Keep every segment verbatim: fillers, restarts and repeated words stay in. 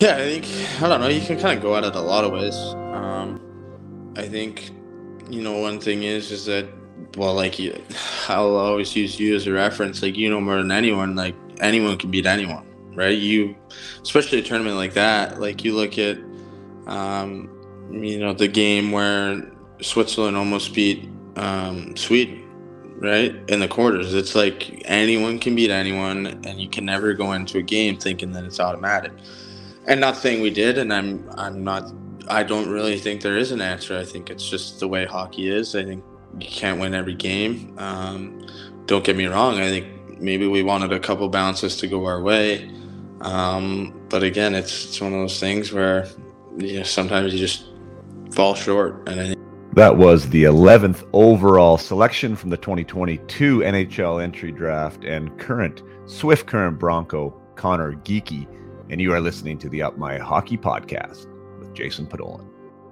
Yeah, I think I don't know. You can kind of go at it a lot of ways. Um, I think you know one thing is is that well, like you, I'll always use you as a reference. Like you know more than anyone. Like anyone can beat anyone, right? You, especially a tournament like that. Like you look at, um, you know, the game where Switzerland almost beat um, Sweden, right? In the quarters, it's like anyone can beat anyone, and you can never go into a game thinking that it's automatic. And not saying we did, and I'm I'm not I don't really think there is an answer. I think it's just the way hockey is. I think you can't win every game. Um, don't get me wrong. I think maybe we wanted a couple bounces to go our way. Um, but again, it's it's one of those things where you know, sometimes you just fall short. And I think that was the eleventh overall selection from the twenty twenty-two N H L entry draft and current Swift Current Bronco, Connor Geekie. And you are listening to the Up My Hockey Podcast with Jason Podollan.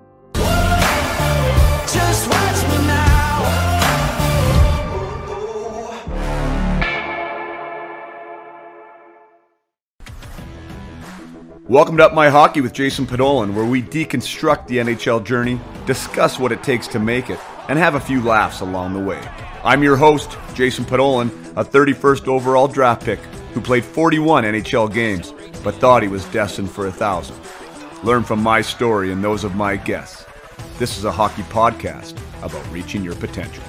Just watch me now. Welcome to Up My Hockey with Jason Podollan, where we deconstruct the N H L journey, discuss what it takes to make it, and have a few laughs along the way. I'm your host, Jason Podollan, a thirty-first overall draft pick who played forty-one N H L games, but thought he was destined for a thousand. Learn from my story and those of my guests. This is a hockey podcast about reaching your potential.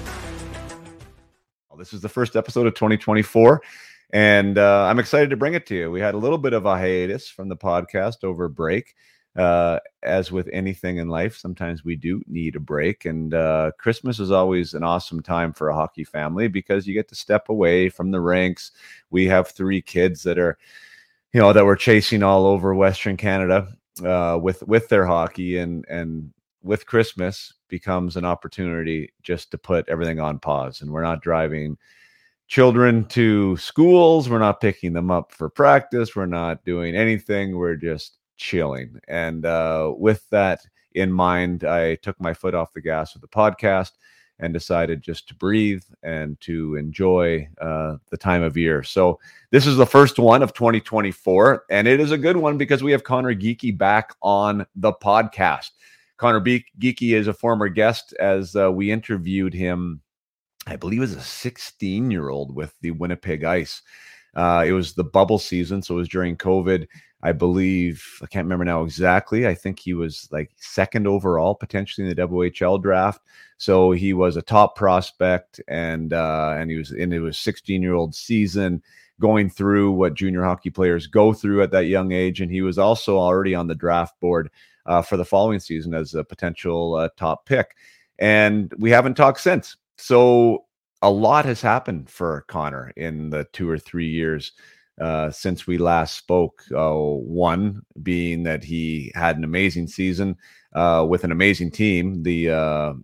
Well, this is the first episode of twenty twenty-four, and uh, I'm excited to bring it to you. We had a little bit of a hiatus from the podcast over break. Uh, as with anything in life, sometimes we do need a break, and uh, Christmas is always an awesome time for a hockey family because you get to step away from the ranks. We have three kids that are you know, that we're chasing all over Western Canada uh, with with their hockey, and and with Christmas becomes an opportunity just to put everything on pause. And we're not driving children to schools. We're not picking them up for practice. We're not doing anything. We're just chilling. And uh, with that in mind, I took my foot off the gas with the podcast and decided just to breathe and to enjoy uh, the time of year. So this is the first one of twenty twenty-four, and it is a good one because we have Connor Geekie back on the podcast. Connor Be- Geekie is a former guest as uh, we interviewed him, I believe as a sixteen-year-old with the Winnipeg Ice. Uh, it was the bubble season, so it was during COVID. I believe, I can't remember now exactly. I think he was like second overall, potentially in the W H L draft. So he was a top prospect, and uh, and he was into his sixteen-year-old season, going through what junior hockey players go through at that young age. And he was also already on the draft board uh, for the following season as a potential uh, top pick. And we haven't talked since. So a lot has happened for Connor in the two or three years uh, since we last spoke. Uh, one being that he had an amazing season uh, with an amazing team, the uh,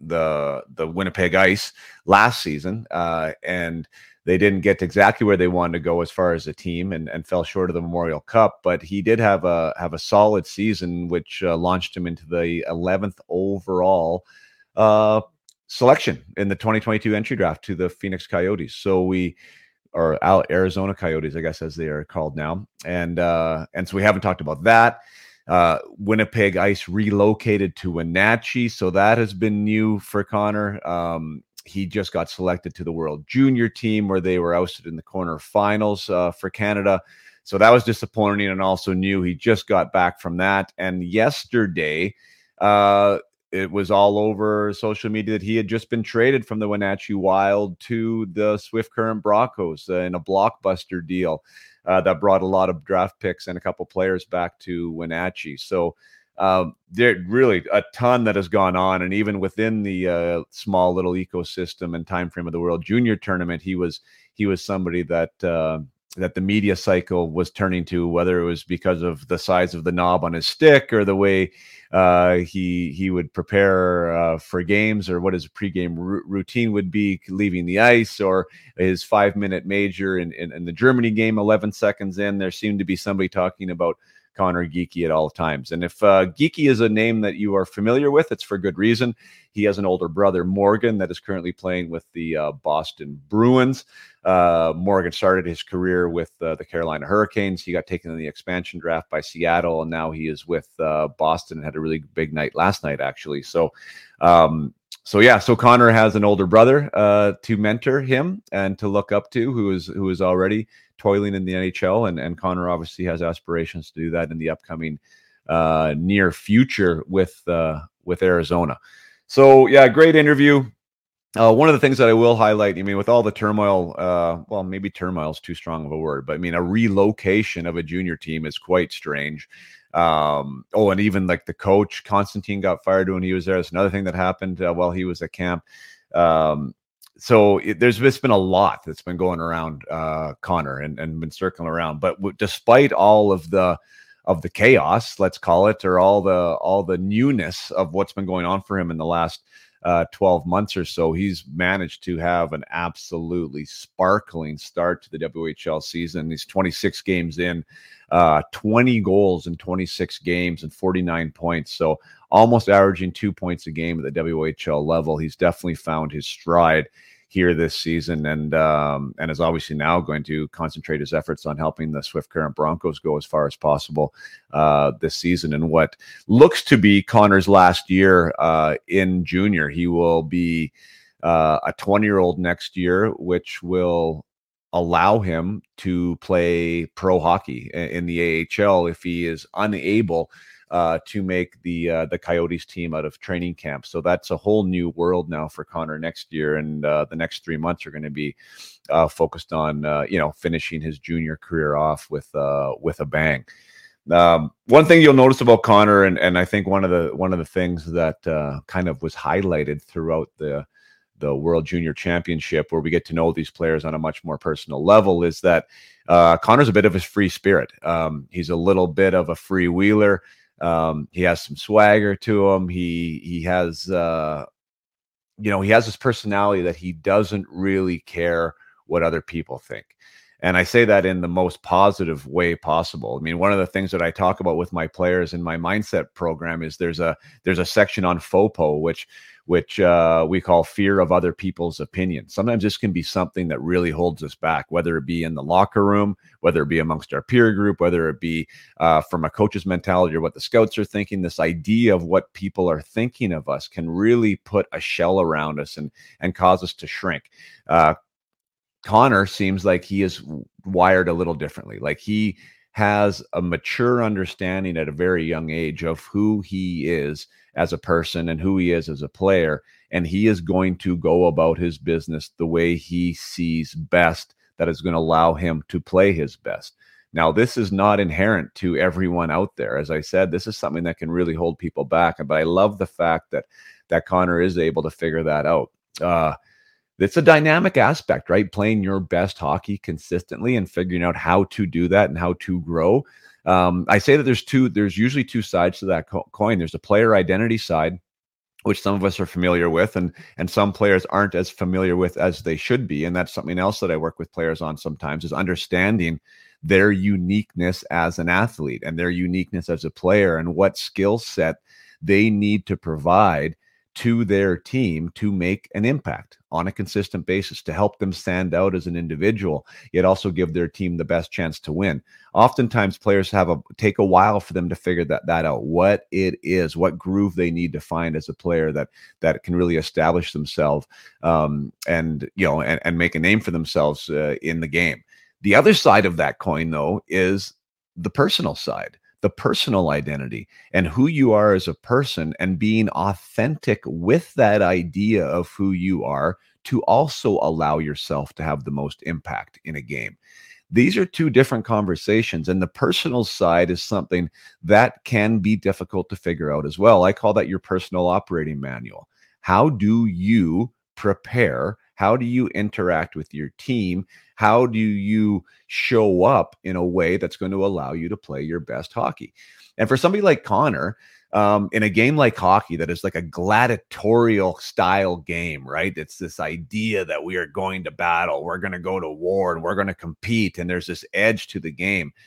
the the Winnipeg Ice last season, uh, and they didn't get to exactly where they wanted to go as far as a team, and, and fell short of the Memorial Cup. But he did have a have a solid season, which uh, launched him into the eleventh overall uh, selection in the twenty twenty-two entry draft to the Phoenix Coyotes. So we or Arizona Coyotes, I guess, as they are called now. And uh, and so we haven't talked about that. Uh, Winnipeg Ice relocated to Wenatchee, so that has been new for Connor. Um, he just got selected to the World Junior team where they were ousted in the quarterfinals uh, for Canada. So that was disappointing, and also new. He just got back from that. And yesterday, uh, it was all over social media that he had just been traded from the Wenatchee Wild to the Swift Current Broncos uh, in a blockbuster deal uh, that brought a lot of draft picks and a couple players back to Wenatchee. So um, there really a ton that has gone on. And even within the uh, small little ecosystem and time frame of the World Junior Tournament, he was he was somebody that uh, that the media cycle was turning to, whether it was because of the size of the knob on his stick or the way uh, he he would prepare uh, for games, or what his pregame r- routine would be leaving the ice, or his five-minute major in, in, in the Germany game eleven seconds in. There seemed to be somebody talking about Connor Geekie at all times. And if uh, Geekie is a name that you are familiar with, it's for good reason. He has an older brother, Morgan, that is currently playing with the uh, Boston Bruins. Uh, Morgan started his career with uh, the Carolina Hurricanes. He got taken in the expansion draft by Seattle, and now he is with uh, Boston and had a really big night last night, actually. So, um, so yeah, so Connor has an older brother uh, to mentor him and to look up to, who is who is already toiling in the N H L, and, and Connor obviously has aspirations to do that in the upcoming uh, near future with uh, with Arizona. So yeah, great interview. Uh, one of the things that I will highlight, I mean, with all the turmoil, uh, well, maybe turmoil is too strong of a word, but I mean, a relocation of a junior team is quite strange. Um, oh, and even like the coach, Constantine, got fired when he was there. That's another thing that happened uh, while he was at camp. Um, so it, there's just been a lot that's been going around uh, Connor and, and been circling around. But w- despite all of the of the chaos, let's call it, or all the all the newness of what's been going on for him in the last uh, twelve months or so, he's managed to have an absolutely sparkling start to the W H L season. He's twenty-six games in, uh, twenty goals in twenty-six games and forty-nine points. So almost averaging two points a game at the W H L level. He's definitely found his stride here this season, and um, and is obviously now going to concentrate his efforts on helping the Swift Current Broncos go as far as possible uh, this season. And what looks to be Connor's last year uh, in junior, he will be uh, a twenty-year-old next year, which will allow him to play pro hockey in the A H L if he is unable Uh, to make the uh, the Coyotes team out of training camp. So that's a whole new world now for Connor next year, and uh, the next three months are going to be uh, focused on uh, you know finishing his junior career off with uh, with a bang. Um, one thing you'll notice about Connor, and and I think one of the one of the things that uh, kind of was highlighted throughout the the World Junior Championship, where we get to know these players on a much more personal level, is that uh, Connor's a bit of a free spirit. Um, he's a little bit of a freewheeler. Um, he has some swagger to him. He he has, uh, you know, he has this personality that he doesn't really care what other people think. And I say that in the most positive way possible. I mean, one of the things that I talk about with my players in my mindset program is there's a there's a section on FOPO, which which uh, we call fear of other people's opinions. Sometimes this can be something that really holds us back, whether it be in the locker room, whether it be amongst our peer group, whether it be uh, from a coach's mentality or what the scouts are thinking. This idea of what people are thinking of us can really put a shell around us and and cause us to shrink. Uh, Connor seems like he is wired a little differently. Like he has a mature understanding at a very young age of who he is as a person and who he is as a player. And he is going to go about his business the way he sees best, that is going to allow him to play his best. Now, this is not inherent to everyone out there. As I said, this is something that can really hold people back. But I love the fact that that Connor is able to figure that out. Uh, It's a dynamic aspect, right? Playing your best hockey consistently and figuring out how to do that and how to grow. Um, I say that there's two, there's usually two sides to that co- coin. There's a player identity side, which some of us are familiar with, and, and some players aren't as familiar with as they should be. And that's something else that I work with players on sometimes, is understanding their uniqueness as an athlete and their uniqueness as a player and what skill set they need to provide to their team to make an impact on a consistent basis, to help them stand out as an individual, yet also give their team the best chance to win. Oftentimes players have a take a while for them to figure that, that out, what it is, what groove they need to find as a player that that can really establish themselves um, and, you know, and, and make a name for themselves uh, in the game. The other side of that coin, though, is the personal side, the personal identity and who you are as a person, and being authentic with that idea of who you are to also allow yourself to have the most impact in a game. These are two different conversations, and the personal side is something that can be difficult to figure out as well. I call that your personal operating manual. How do you prepare? How do you interact with your team? How do you show up in a way that's going to allow you to play your best hockey? And for somebody like Connor, um, in a game like hockey that is like a gladiatorial style game, right? It's this idea that we are going to battle, we're going to go to war, and we're going to compete, and there's this edge to the game.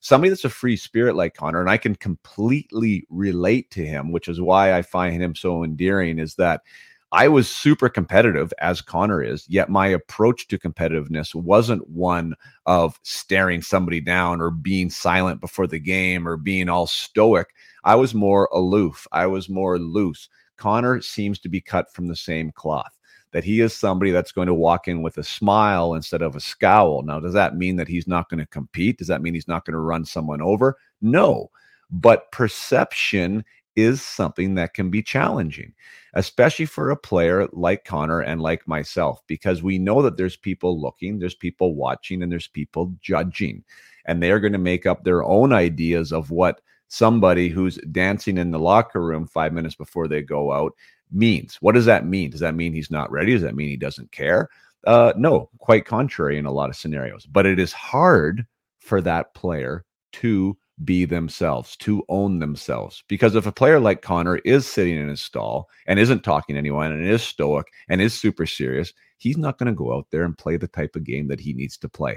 somebody that's a free spirit like Connor, and I can completely relate to him, which is why I find him so endearing, is that I was super competitive, as Connor is, yet my approach to competitiveness wasn't one of staring somebody down or being silent before the game or being all stoic. I was more aloof. I was more loose. Connor seems to be cut from the same cloth, that he is somebody that's going to walk in with a smile instead of a scowl. Now, does that mean that he's not going to compete? Does that mean he's not going to run someone over? No, but perception is something that can be challenging, especially for a player like Connor and like myself, because we know that there's people looking, there's people watching, and there's people judging, and they're going to make up their own ideas of what somebody who's dancing in the locker room five minutes before they go out means. What does that mean? Does that mean he's not ready? Does that mean he doesn't care? Uh, no, quite contrary in a lot of scenarios. But it is hard for that player to be themselves, to own themselves. Because if a player like Connor is sitting in his stall and isn't talking to anyone and is stoic and is super serious, he's not going to go out there and play the type of game that he needs to play.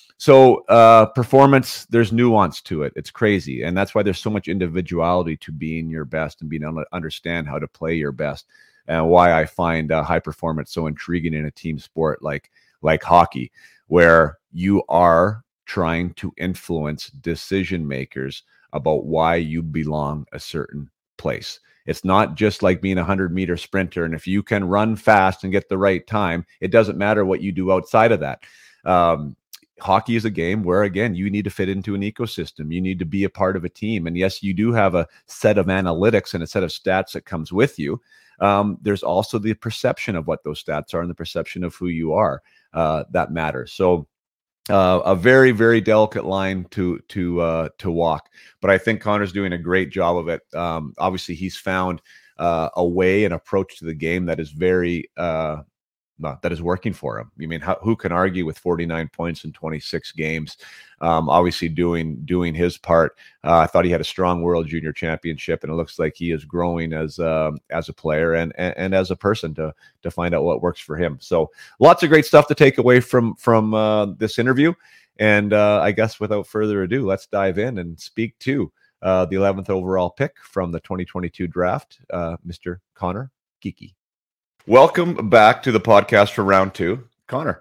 So uh, performance, there's nuance to it. It's crazy. And that's why there's so much individuality to being your best and being able to understand how to play your best, and why I find uh, high performance so intriguing in a team sport like like hockey, where you are trying to influence decision makers about why you belong a certain place. It's not just like being a hundred meter sprinter. And if you can run fast and get the right time, it doesn't matter what you do outside of that. Um, hockey is a game where, again, you need to fit into an ecosystem. You need to be a part of a team. And yes, you do have a set of analytics and a set of stats that comes with you. Um, there's also the perception of what those stats are and the perception of who you are uh, that matters. So Uh, a very, very delicate line to to uh, to walk, but I think Connor's doing a great job of it. Um, obviously, he's found uh, a way and approach to the game that is very uh, uh, that is working for him. I mean, how, who can argue with forty-nine points in twenty-six games? Um, obviously, doing doing his part. Uh, I thought he had a strong World Junior Championship, and it looks like he is growing as um, as a player and, and and as a person to to find out what works for him. So, lots of great stuff to take away from from uh, this interview. And uh, I guess without further ado, let's dive in and speak to uh, the eleventh overall pick from the twenty twenty-two draft, uh, Mister Connor Geekie. Welcome back to the podcast for round two, Connor.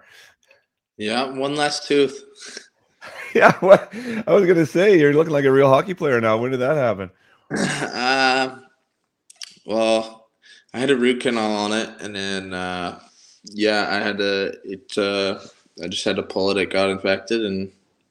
Yeah, one last tooth. Yeah, what I was gonna say, you're looking like a real hockey player now. When did that happen? Uh, well, I had a root canal on it, and then uh, yeah, I had to. It. Uh, I just had to pull it. It got infected, and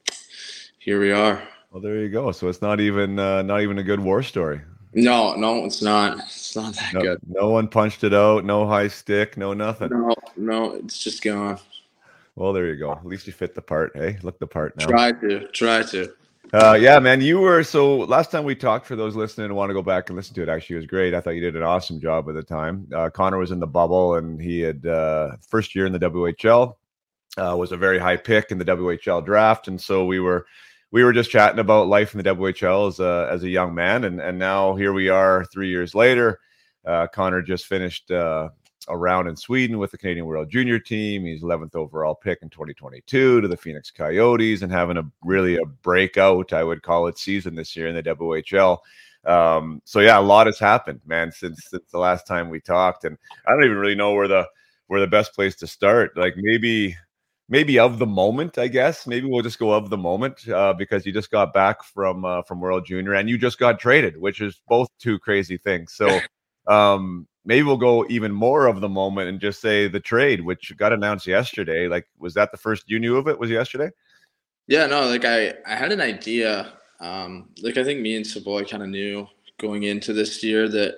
here we are. Well, there you go. So it's not even uh, not even a good war story. No, no, it's not. It's not that no, good. No one punched it out. No high stick. No nothing. No, no, it's just gone. Well, there you go. At least you fit the part. Hey, look the part now. Try to. Try to. Uh, yeah, man, you were, so last time we talked, for those listening and want to go back and listen to it, actually, it was great. I thought you did an awesome job at the time. Uh, Connor was in the bubble, and he had uh, first year in the W H L, uh, was a very high pick in the W H L draft. And so we were, we were just chatting about life in the W H L as a, as a young man. And, and now here we are three years later. Uh, Connor just finished uh, a round in Sweden with the Canadian World Junior team. He's eleventh overall pick in twenty twenty-two to the Phoenix Coyotes, and having a really a breakout, I would call it, season this year in the W H L. Um, so yeah, a lot has happened, man, since since the last time we talked, and I don't even really know where the where the best place to start. Like maybe maybe of the moment, I guess. Maybe we'll just go of the moment uh, because you just got back from uh, from World Junior and you just got traded, which is both two crazy things. So. Um, maybe we'll go even more of the moment and just say the trade, which got announced yesterday. Like, was that the first you knew of it? Was yesterday? Yeah, no, like I, I had an idea. Um, like I think me and Savoy kind of knew going into this year that,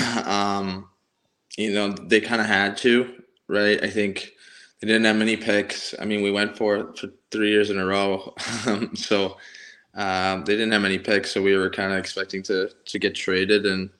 um, you know, they kind of had to, right? I think they didn't have many picks. I mean, we went for it for three years in a row. so um, they didn't have many picks. So we were kind of expecting to, to get traded. And,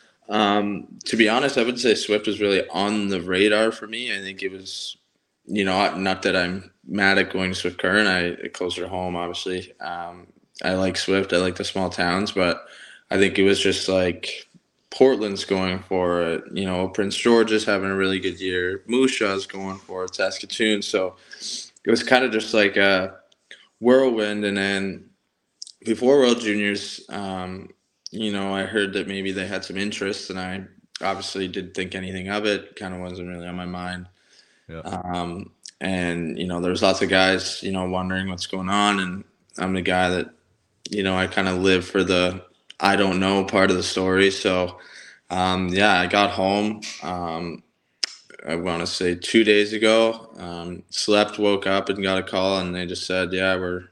Um, to be honest, I would say Swift was really on the radar for me. I think it was, you know, not that I'm mad at going to Swift Current. I closer to home, obviously. Um, I like Swift. I like the small towns, but I think it was just like Portland's going for it. You know, Prince George's having a really good year. Moose Jaw's going for it. Saskatoon. So it was kind of just like a whirlwind, and then before World Juniors, um, you know, I heard that maybe they had some interest, and I obviously didn't think anything of it. Kind of wasn't really on my mind. Yeah. Um, and you know, there's lots of guys, you know, wondering what's going on, and I'm the guy that, you know, I kind of live for the I don't know part of the story. So, um, yeah, I got home. Um, I want to say two days ago. Um, slept, woke up, and got a call, and they just said, "Yeah, we're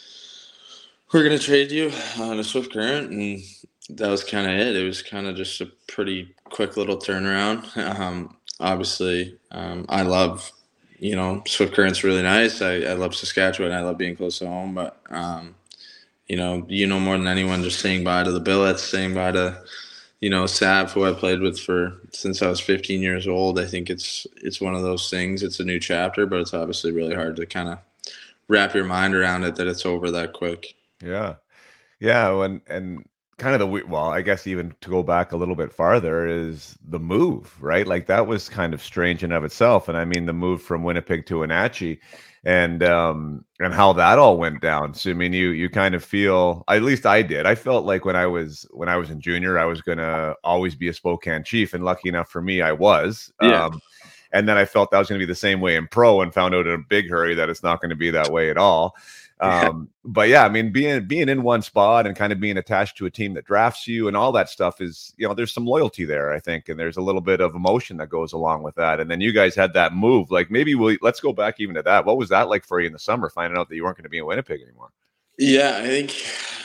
we're gonna trade you on a Swift Current," and that was kind of it. It was kind of just a pretty quick little turnaround. Um, obviously, um, I love, you know, Swift Current's really nice. I, I love Saskatchewan. I love being close to home, but um, you know, you know more than anyone, just saying bye to the Billets, saying bye to, you know, Sav, who I played with for since I was fifteen years old. I think it's it's one of those things. It's a new chapter, but it's obviously really hard to kind of wrap your mind around it that it's over that quick. Yeah. Yeah, and and kind of the we well, I guess even to go back a little bit farther is the move, right? Like that was kind of strange in of itself. And I mean the move from Winnipeg to Wenatchee and um and how that all went down. So I mean you you kind of feel, at least I did. I felt like when I was when I was in junior, I was gonna always be a Spokane Chief, and lucky enough for me, I was. Yeah. Um and then I felt that was going to be the same way in pro, and found out in a big hurry that it's not going to be that way at all. Um, but yeah, I mean, being being in one spot and kind of being attached to a team that drafts you and all that stuff is, you know, there's some loyalty there, I think, and there's a little bit of emotion that goes along with that. And then you guys had that move. Like maybe we let's go back even to that. What was that like for you in the summer, finding out that you weren't going to be in Winnipeg anymore? Yeah, I think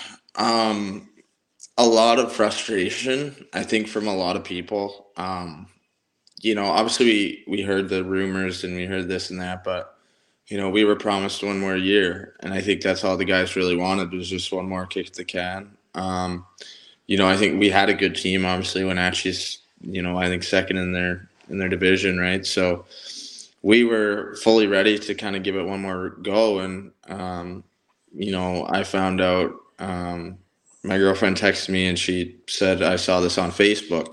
um, a lot of frustration, I think, from a lot of people. Um, you know, obviously we, we heard the rumors and we heard this and that, but, you know, we were promised one more year. And I think that's all the guys really wanted was just one more kick at the can. Um, you know, I think we had a good team, obviously, Wenatchee's, you know, I think second in their in their division, right? So we were fully ready to kind of give it one more go. And, um, you know, I found out um, my girlfriend texted me and she said, I saw this on Facebook.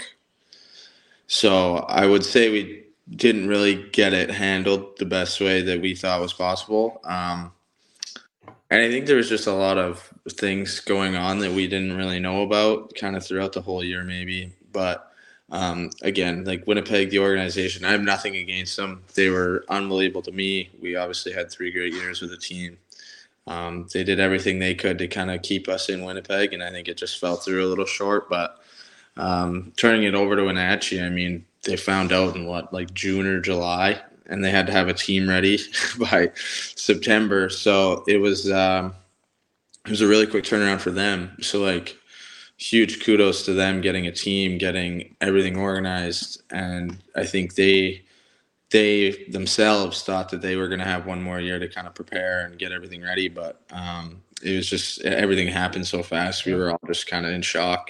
So I would say we didn't really get it handled the best way that we thought was possible. Um, and I think there was just a lot of things going on that we didn't really know about kind of throughout the whole year, maybe. But um, again, like Winnipeg, the organization, I have nothing against them. They were unbelievable to me. We obviously had three great years with the team. Um, they did everything they could to kind of keep us in Winnipeg, and I think it just fell through a little short. But um, turning it over to Wenatchee, I mean, they found out in what, like June or July, and they had to have a team ready by September. So it was um, it was a really quick turnaround for them. So like, huge kudos to them getting a team, getting everything organized, and I think they they themselves thought that they were going to have one more year to kind of prepare and get everything ready. But um, it was just everything happened so fast. We were all just kind of in shock.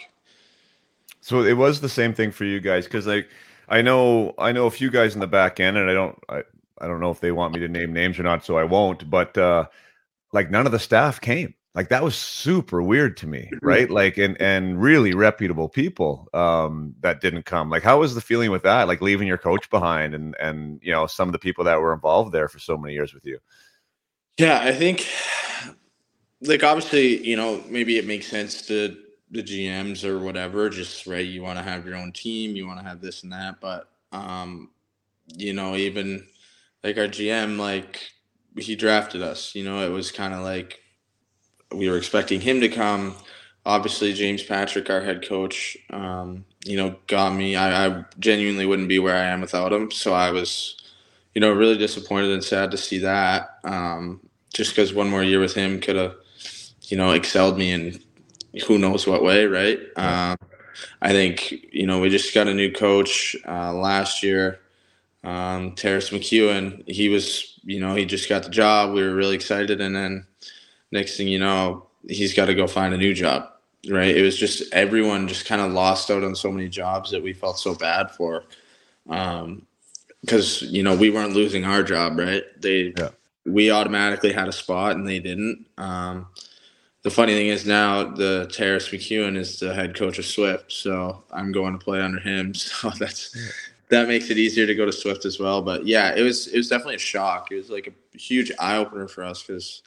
So it was the same thing for you guys, because like I know I know a few guys in the back end, and I don't I, I don't know if they want me to name names or not, so I won't. But uh, like none of the staff came. Like that was super weird to me, right? Like and and really reputable people um, that didn't come. Like how was the feeling with that? Like leaving your coach behind and and you know some of the people that were involved there for so many years with you. Yeah, I think like obviously, you know, maybe it makes sense to the G Ms or whatever, just right, you want to have your own team, you want to have this and that, but um, you know, even like our G M, like he drafted us, you know, it was kind of like we were expecting him to come. Obviously, James Patrick, our head coach, um, you know, got me. I, I genuinely wouldn't be where I am without him. So I was, you know, really disappointed and sad to see that. Um, just because one more year with him could have, you know, excelled me in who knows what way, right? Um, I think, you know, we just got a new coach uh, last year, um, Terrace McEwen. He was, you know, he just got the job. We were really excited. And then next thing you know, he's got to go find a new job, right? It was just everyone just kind of lost out on so many jobs that we felt so bad for. Um, because, you know, we weren't losing our job, right? They, Yeah. we automatically had a spot and they didn't. Um, the funny thing is now the Terrace McEwen is the head coach of Swift, so I'm going to play under him. So that's that makes it easier to go to Swift as well. But yeah, it was it was definitely a shock. It was like a huge eye opener for us because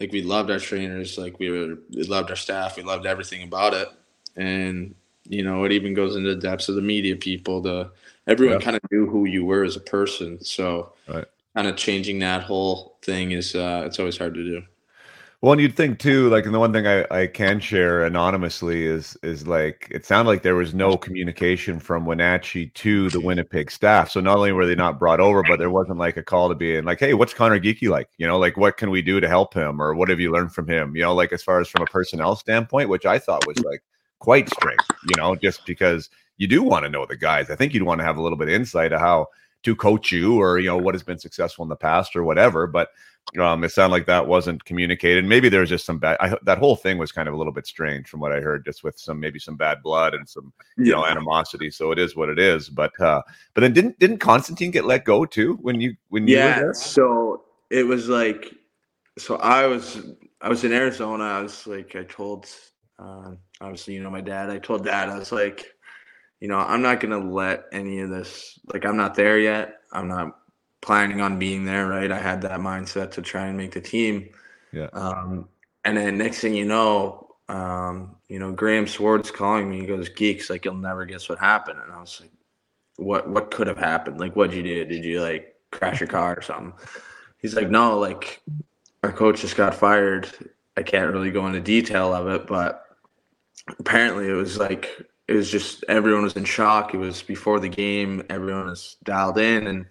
like we loved our trainers, like we were we loved our staff, we loved everything about it. And you know, it even goes into the depths of the media people. The everyone Yeah. kind of knew who you were as a person. So Right. kind of changing that whole thing is uh, it's always hard to do. Well, and you'd think too, like, and the one thing I, I can share anonymously is is like it sounded like there was no communication from Wenatchee to the Winnipeg staff. So not only were they not brought over, but there wasn't like a call to be in like, hey, what's Connor Geekie like? You know, like what can we do to help him, or what have you learned from him? You know, like as far as from a personnel standpoint, which I thought was like quite strange. You know, just because you do want to know the guys. I think you'd want to have a little bit of insight of how to coach you, or you know what has been successful in the past, or whatever. But Um, it sounded like that wasn't communicated. Maybe there was just some bad. I, that whole thing was kind of a little bit strange from what I heard, just with some maybe some bad blood and some you Yeah. know animosity. So it is what it is. But uh, but then didn't didn't Constantine get let go too when you when you were Yeah. there? So it was like, so I was I was in Arizona. I was like, I told, uh, obviously, you know, my dad. I told dad, I was like, you know, I'm not gonna let any of this. Like, I'm not there yet. I'm not planning on being there, right? I had that mindset to try and make the team. Yeah. Um, and then next thing you know, um, you know, Graham Sward's calling me. He goes, "Geeks, like you'll never guess what happened." And I was like, "What? What could have happened? Like, what'd you do? Did you like crash your car or something?" He's like, "No, like our coach just got fired. I can't really go into detail of it, but apparently it was like it was just everyone was in shock. It was before the game. Everyone was dialed in and."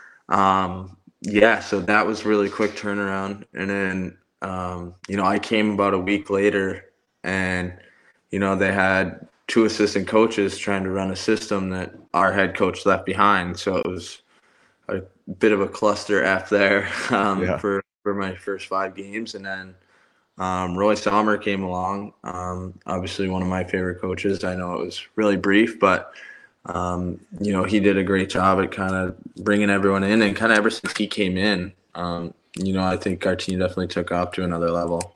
Um, yeah, so that was really quick turnaround. And then, um, you know, I came about a week later and, you know, they had two assistant coaches trying to run a system that our head coach left behind. So it was a bit of a cluster F there um, Yeah. for, for my first five games. And then um, Roy Sommer came along, um, obviously one of my favorite coaches. I know it was really brief, but Um, you know, he did a great job at kind of bringing everyone in, and kind of ever since he came in, um, you know, I think our team definitely took off to another level.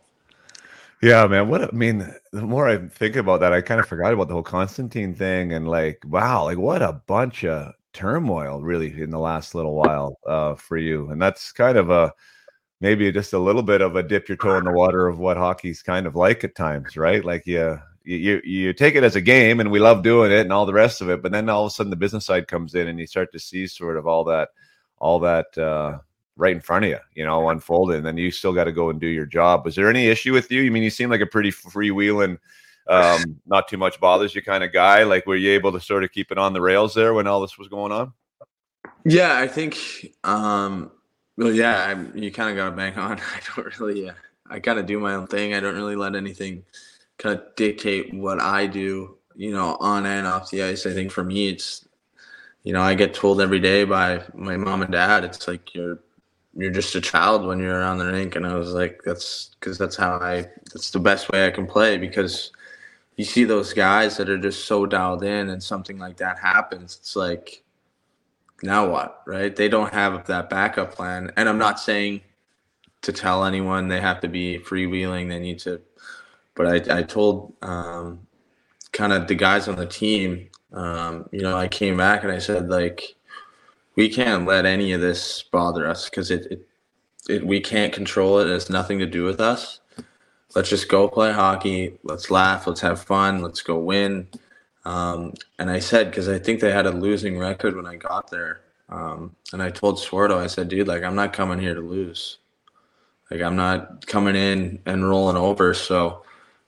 Yeah, man. What I mean, the more I think about that, I kind of forgot about the whole Constantine thing, and like, wow, like what a bunch of turmoil really in the last little while uh, for you. And that's kind of a maybe just a little bit of a dip your toe in the water of what hockey's kind of like at times, right? Like you you you take it as a game and we love doing it and all the rest of it, but then all of a sudden the business side comes in and you start to see sort of all that all that uh right in front of you, you know, unfolded, and then you still got to go and do your job. Was there any issue with you? I mean, you seem like a pretty freewheeling, um, not too much bothers you kind of guy. Like, were you able to sort of keep it on the rails there when all this was going on? Yeah, I think, um, well, yeah, I, you kind of got to bang on. I don't really, uh, I kind of do my own thing. I don't really let anything kind of dictate what I do, you know, on and off the ice. I think for me, it's, you know, I get told every day by my mom and dad, it's like you're, you're just a child when you're around the rink. And I was like, that's because that's how I, that's the best way I can play, because you see those guys that are just so dialed in and something like that happens. It's like, now what, right? They don't have that backup plan. And I'm not saying to tell anyone they have to be freewheeling, they need to, but I, I told um, kind of the guys on the team, um, you know, I came back and I said, like, we can't let any of this bother us, because it, it, it, we can't control it. It has nothing to do with us. Let's just go play hockey. Let's laugh. Let's have fun. Let's go win. Um, and I said, because I think they had a losing record when I got there. Um, and I told Swarto, I said, dude, like, I'm not coming here to lose. Like, I'm not coming in and rolling over. So,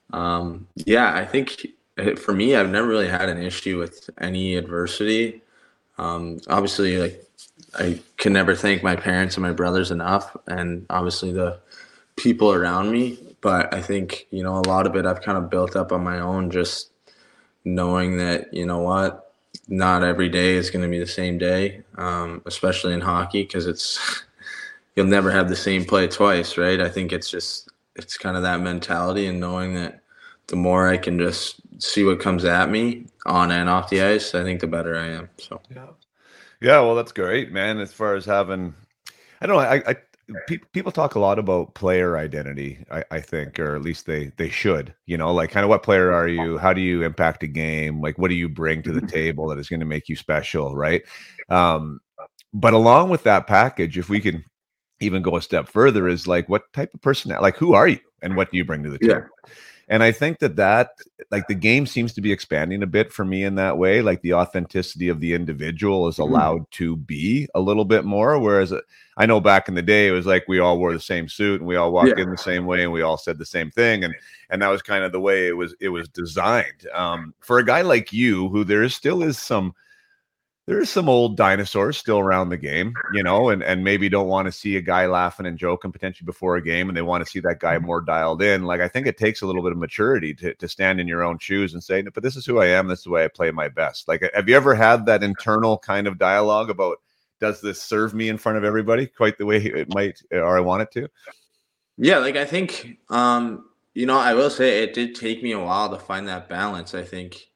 um, yeah, I think for me, I've never really had an issue with any adversity. Um, obviously, like, I can never thank my parents and my brothers enough, and obviously the people around me. But I think, you know, a lot of it I've kind of built up on my own, just knowing that, you know what, not every day is going to be the same day, um, especially in hockey, because it's you'll never have the same play twice, right? I think it's just it's kind of that mentality, and knowing that the more I can just see what comes at me on and off the ice, I think the better I am. So yeah, yeah. Well, that's great, man. As far as having, I don't know, I, I pe- people talk a lot about player identity, I, I think, or at least they they should, you know, like kind of what player are you? How do you impact a game? Like, what do you bring to the table that is going to make you special, right? Um, but along with that package, if we can even go a step further is like, what type of person, like, who are you and what do you bring to the Yeah. table? And I think that that, like, the game seems to be expanding a bit for me in that way. Like, the authenticity of the individual is allowed mm-hmm. to be a little bit more. Whereas I know back in the day, it was like we all wore the same suit and we all walked yeah. in the same way and we all said the same thing. And and that was kind of the way it was it was designed. Um, for a guy like you, who there is still is some there's some old dinosaurs still around the game, you know, and, and maybe don't want to see a guy laughing and joking potentially before a game, and they want to see that guy more dialed in. Like, I think it takes a little bit of maturity to, to stand in your own shoes and say, but this is who I am. This is the way I play my best. Like, have you ever had that internal kind of dialogue about, does this serve me in front of everybody quite the way it might, or I want it to? Yeah. Like, I think, um, you know, I will say it did take me a while to find that balance. I think,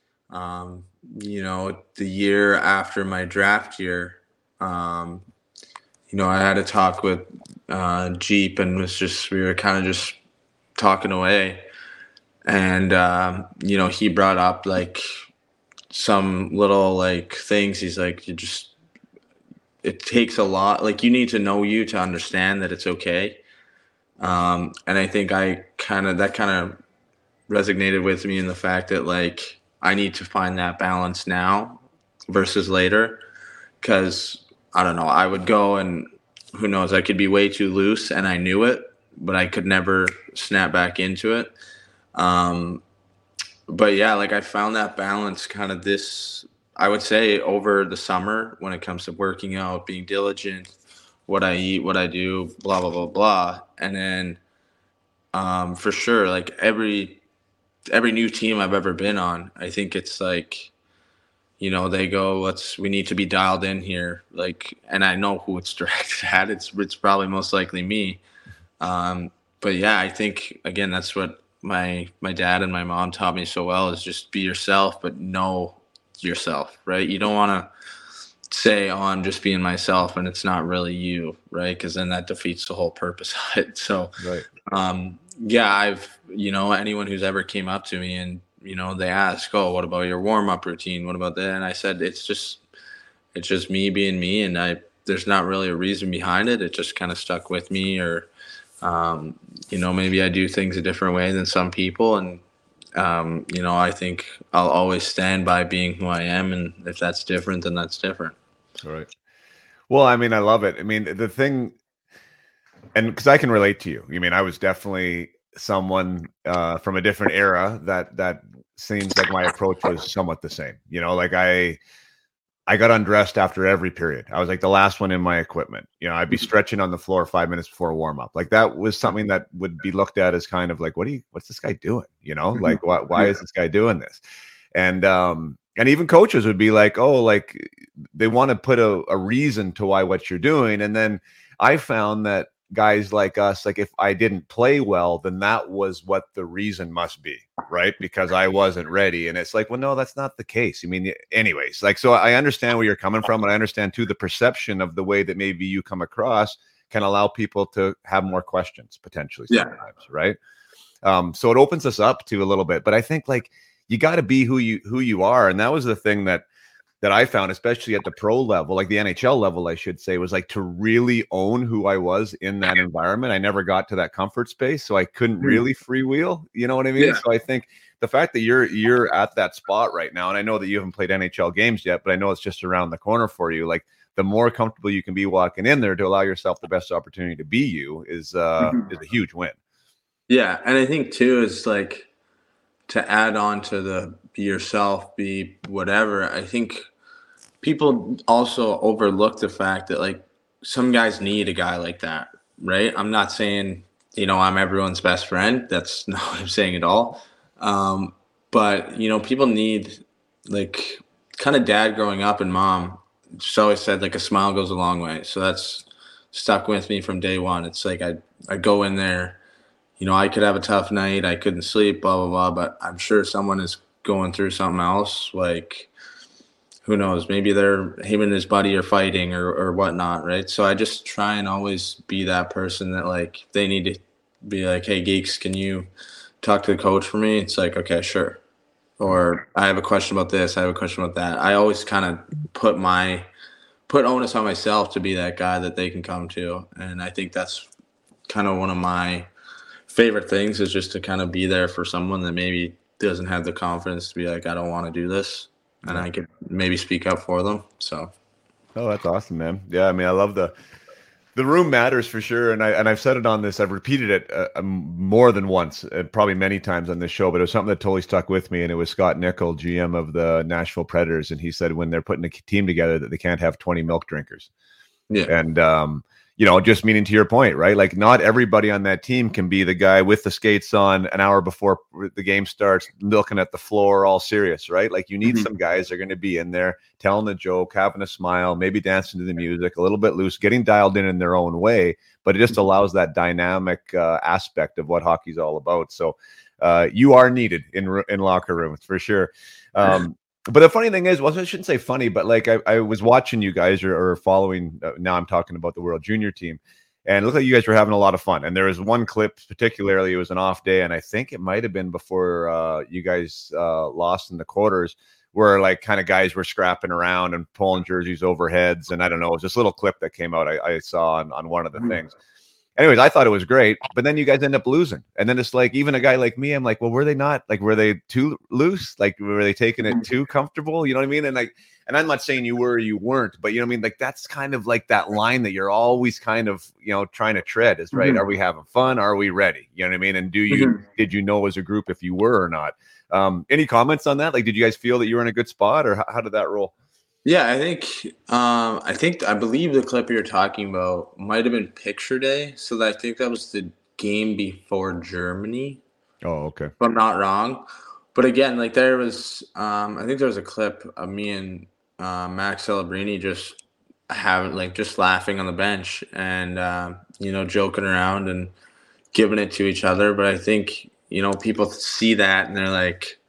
um, you know, the year after my draft year, um, you know, I had a talk with uh, Jeep, and was just, we were kind of just talking away. And, um, you know, he brought up like some little like things. He's like, you just, it takes a lot. Like, you need to know you to understand that it's okay. Um, and I think I kind of, that kind of resonated with me in the fact that, like, I need to find that balance now versus later, because I don't know, I would go and who knows, I could be way too loose and I knew it, but I could never snap back into it. Um, but yeah, like, I found that balance kind of this, I would say, over the summer when it comes to working out, being diligent, what I eat, what I do, blah, blah, blah, blah. And then um, for sure, like every, every new team I've ever been on, I think it's like, you know, they go, let's, we need to be dialed in here. Like, and I know who it's directed at. It's, it's probably most likely me. Um, but yeah, I think, again, that's what my, my dad and my mom taught me so well, is just be yourself, but know yourself, right? You don't want to say, oh, I'm just being myself, and it's not really you, right? Cause then that defeats the whole purpose of it. So, right. um, yeah, I've, you know, anyone who's ever came up to me and, you know, they ask, oh, what about your warm up routine? What about that? And I said, it's just, it's just me being me. And I, there's not really a reason behind it. It just kind of stuck with me, or, um, you know, maybe I do things a different way than some people. And, um, you know, I think I'll always stand by being who I am. And if that's different, then that's different. All right. Well, I mean, I love it. I mean, the thing, and because I can relate to you. I mean, I was definitely someone uh, from a different era that that seems like my approach was somewhat the same. You know, like I I got undressed after every period. I was like the last one in my equipment. You know, I'd be stretching on the floor five minutes before warm up. Like, that was something that would be looked at as kind of like, what do you, what's this guy doing? You know, like, why why is this guy doing this? And um, and even coaches would be like, oh, like they want to put a, a reason to why what you're doing. And then I found that guys like us, like, if I didn't play well, then that was what the reason must be, right? Because I wasn't ready. And it's like, well, no, that's not the case. I mean, anyways, like, so I understand where you're coming from, and I understand too the perception of the way that maybe you come across can allow people to have more questions potentially sometimes, yeah. right? Um, so it opens us up to a little bit, but I think, like, you got to be who you who you are, and that was the thing that that I found, especially at the pro level, like the N H L level, I should say, was like to really own who I was in that environment. I never got to that comfort space, so I couldn't really freewheel. You know what I mean? Yeah. So I think the fact that you're you're at that spot right now, and I know that you haven't played N H L games yet, but I know it's just around the corner for you. Like, the more comfortable you can be walking in there to allow yourself the best opportunity to be you is uh, mm-hmm. is a huge win. Yeah, and I think too is like to add on to the be yourself, be whatever. I think people also overlook the fact that, like, some guys need a guy like that, right? I'm not saying, you know, I'm everyone's best friend. That's not what I'm saying at all. Um, but, you know, people need, like, kind of dad growing up and mom just always said, like, a smile goes a long way. So that's stuck with me from day one. It's like I I go in there, you know, I could have a tough night. I couldn't sleep, blah, blah, blah. But I'm sure someone is going through something else, like, who knows, maybe they're, him and his buddy are fighting or, or whatnot, right? So I just try and always be that person that, like, they need to be like, hey, Geeks, can you talk to the coach for me? It's like, okay, sure. Or I have a question about this, I have a question about that. I always kind of put my put onus on myself to be that guy that they can come to. And I think that's kind of one of my favorite things, is just to kind of be there for someone that maybe doesn't have the confidence to be like, I don't want to do this. And yeah. I could maybe speak up for them. So. Oh, that's awesome, man. Yeah. I mean, I love the, the room matters for sure. And I, and I've said it on this, I've repeated it uh, more than once, uh, probably many times on this show, but it was something that totally stuck with me. And it was Scott Nickel, G M of the Nashville Predators. And he said, when they're putting a team together, that they can't have twenty milk drinkers. Yeah. And, um, you know, just meaning to your point, right? Like, not everybody on that team can be the guy with the skates on an hour before the game starts, looking at the floor, all serious, right? Like, you need mm-hmm. some guys that are going to be in there telling a joke, having a smile, maybe dancing to the music, a little bit loose, getting dialed in in their own way. But it just allows that dynamic uh, aspect of what hockey's all about. So uh, you are needed in in locker rooms for sure. Um, But the funny thing is, well, I shouldn't say funny, but like I, I was watching you guys or, or following. Uh, now I'm talking about the World Junior team, and it looked like you guys were having a lot of fun. And there was one clip, particularly, it was an off day, and I think it might have been before uh, you guys uh, lost in the quarters, where like kind of guys were scrapping around and pulling jerseys over heads. And I don't know, it was this little clip that came out I, I saw on, on one of the mm-hmm. things. Anyways, I thought it was great, but then you guys end up losing. And then it's like, even a guy like me, I'm like, well, were they not, like, were they too loose? Like, were they taking it too comfortable? You know what I mean? And like, and I'm not saying you were or you weren't, but you know what I mean? Like, that's kind of like that line that you're always kind of, you know, trying to tread is right. Mm-hmm. Are we having fun? Are we ready? You know what I mean? And do you, mm-hmm. did you know as a group if you were or not? Um, any comments on that? Like, did you guys feel that you were in a good spot, or how, how did that roll? Yeah, I think um, I think I believe the clip you're talking about might have been picture day. So that, I think that was the game before Germany. Oh, okay. If I'm not wrong. But again, like there was, um, I think there was a clip of me and uh, Max Celebrini just having like just laughing on the bench and uh, you know, joking around and giving it to each other. But I think, you know, people see that and they're like,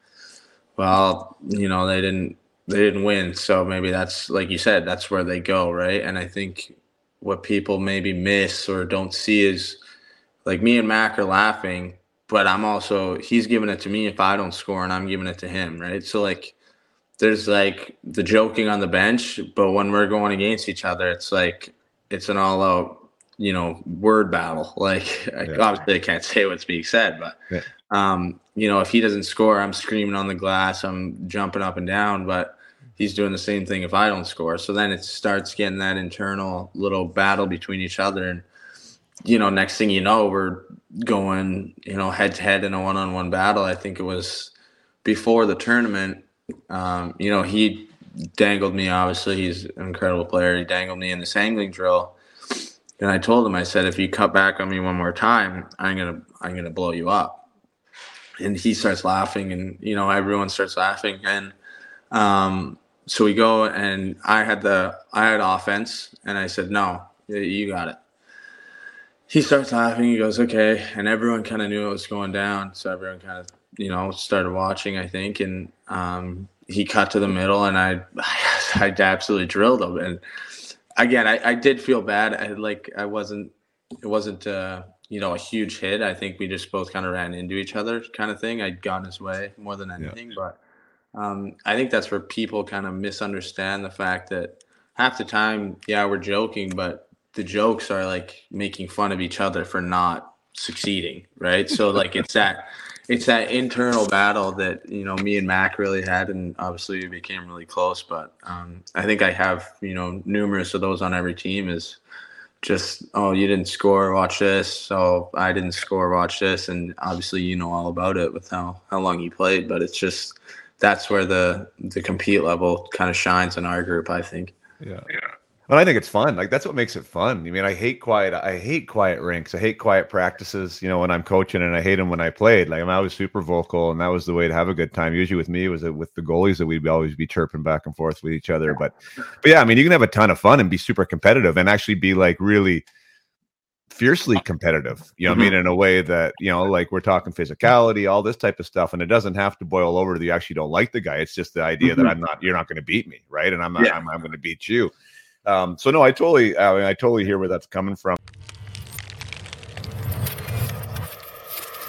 well, you know, they didn't. They didn't win, so maybe that's, like you said, that's where they go, right? And I think what people maybe miss or don't see is, like, me and Mac are laughing, but I'm also, he's giving it to me if I don't score, and I'm giving it to him, right? So, like, there's, like, the joking on the bench, but when we're going against each other, it's like, it's an all-out, you know, word battle. Like, yeah. Obviously I can't say what's being said, but, yeah. um, you know, if he doesn't score, I'm screaming on the glass, I'm jumping up and down, but he's doing the same thing if I don't score. So then it starts getting that internal little battle between each other. And, you know, next thing you know, we're going, you know, head to head in a one-on-one battle. I think it was before the tournament. Um, you know, he dangled me, obviously. He's an incredible player. He dangled me in this angling drill. And I told him, I said, if you cut back on me one more time, I'm going to, I'm going to blow you up. And he starts laughing, and, you know, everyone starts laughing. And, um, So we go, and I had the I had offense, and I said, no, you got it. He starts laughing. He goes, okay. And everyone kind of knew it was going down. So everyone kind of, you know, started watching, I think. And um, he cut to the middle, and I I absolutely drilled him. And again, I, I did feel bad. I like I wasn't it wasn't uh, you know, a huge hit. I think we just both kind of ran into each other kind of thing. I'd gone his way more than anything, yeah. but. Um, I think that's where people kind of misunderstand the fact that half the time, yeah, we're joking, but the jokes are like making fun of each other for not succeeding, right? So like it's that it's that internal battle that, you know, me and Mac really had, and obviously we became really close. But um, I think I have, you know, numerous of those on every team is just, oh, you didn't score, watch this. So I didn't score, watch this. And obviously, you know all about it with how, how long you played, but it's just, that's where the the compete level kind of shines in our group, I think. Yeah. Yeah. Well, I think it's fun. Like, that's what makes it fun. I mean, I hate quiet. I hate quiet rinks. I hate quiet practices, you know, when I'm coaching, and I hate them when I played. Like, I was super vocal, and that was the way to have a good time. Usually with me, it was with the goalies that we'd always be chirping back and forth with each other. But, but yeah, I mean, you can have a ton of fun and be super competitive and actually be like really fiercely competitive, you know what mm-hmm. I mean, in a way that, you know, like we're talking physicality, all this type of stuff. And it doesn't have to boil over to you actually don't like the guy. It's just the idea mm-hmm. that I'm not, you're not going to beat me. Right. And I'm not, yeah. I'm, I'm going to beat you. Um, so no, I totally, I, mean, I totally hear where that's coming from.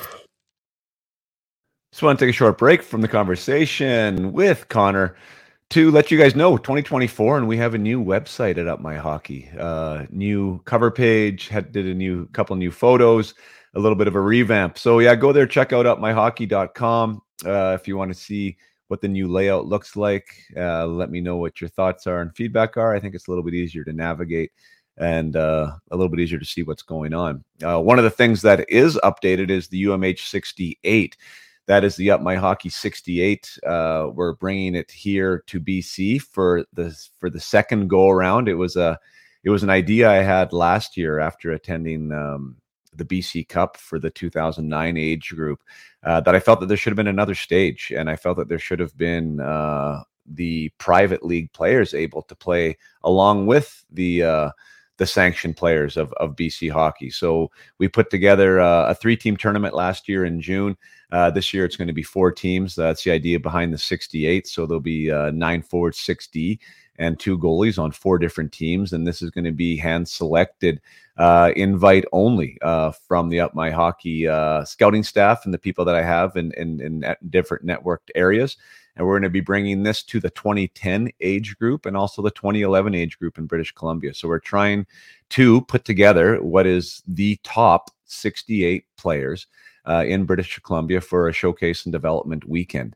Just want to take a short break from the conversation with Connor to let you guys know twenty twenty-four, and we have a new website at Up My Hockey. Uh, new cover page, had did a new couple new photos, a little bit of a revamp. So yeah, go there, check out up my hockey dot com uh, if you want to see what the new layout looks like. Uh, let me know what your thoughts are and feedback are. I think it's a little bit easier to navigate and uh, a little bit easier to see what's going on. Uh, one of the things that is updated is the U M H sixty-eight. That is the Up My Hockey sixty-eight. Uh, we're bringing it here to B C for the for the second go around. It was a it was an idea I had last year after attending um, the B C Cup for the two thousand nine age group. Uh, that I felt that there should have been another stage, and I felt that there should have been uh, the private league players able to play along with the uh, the sanctioned players of, of B C hockey. So we put together uh, a three-team tournament last year in June. Uh, this year it's going to be four teams. That's the idea behind the sixty-eight. So there'll be uh, nine forwards, six D, and two goalies on four different teams. And this is going to be hand-selected, uh, invite only uh, from the Up My Hockey uh, scouting staff and the people that I have in, in, in different networked areas. And we're going to be bringing this to the twenty ten age group and also the twenty eleven age group in British Columbia. So we're trying to put together what is the top sixty-eight players uh, in British Columbia for a showcase and development weekend.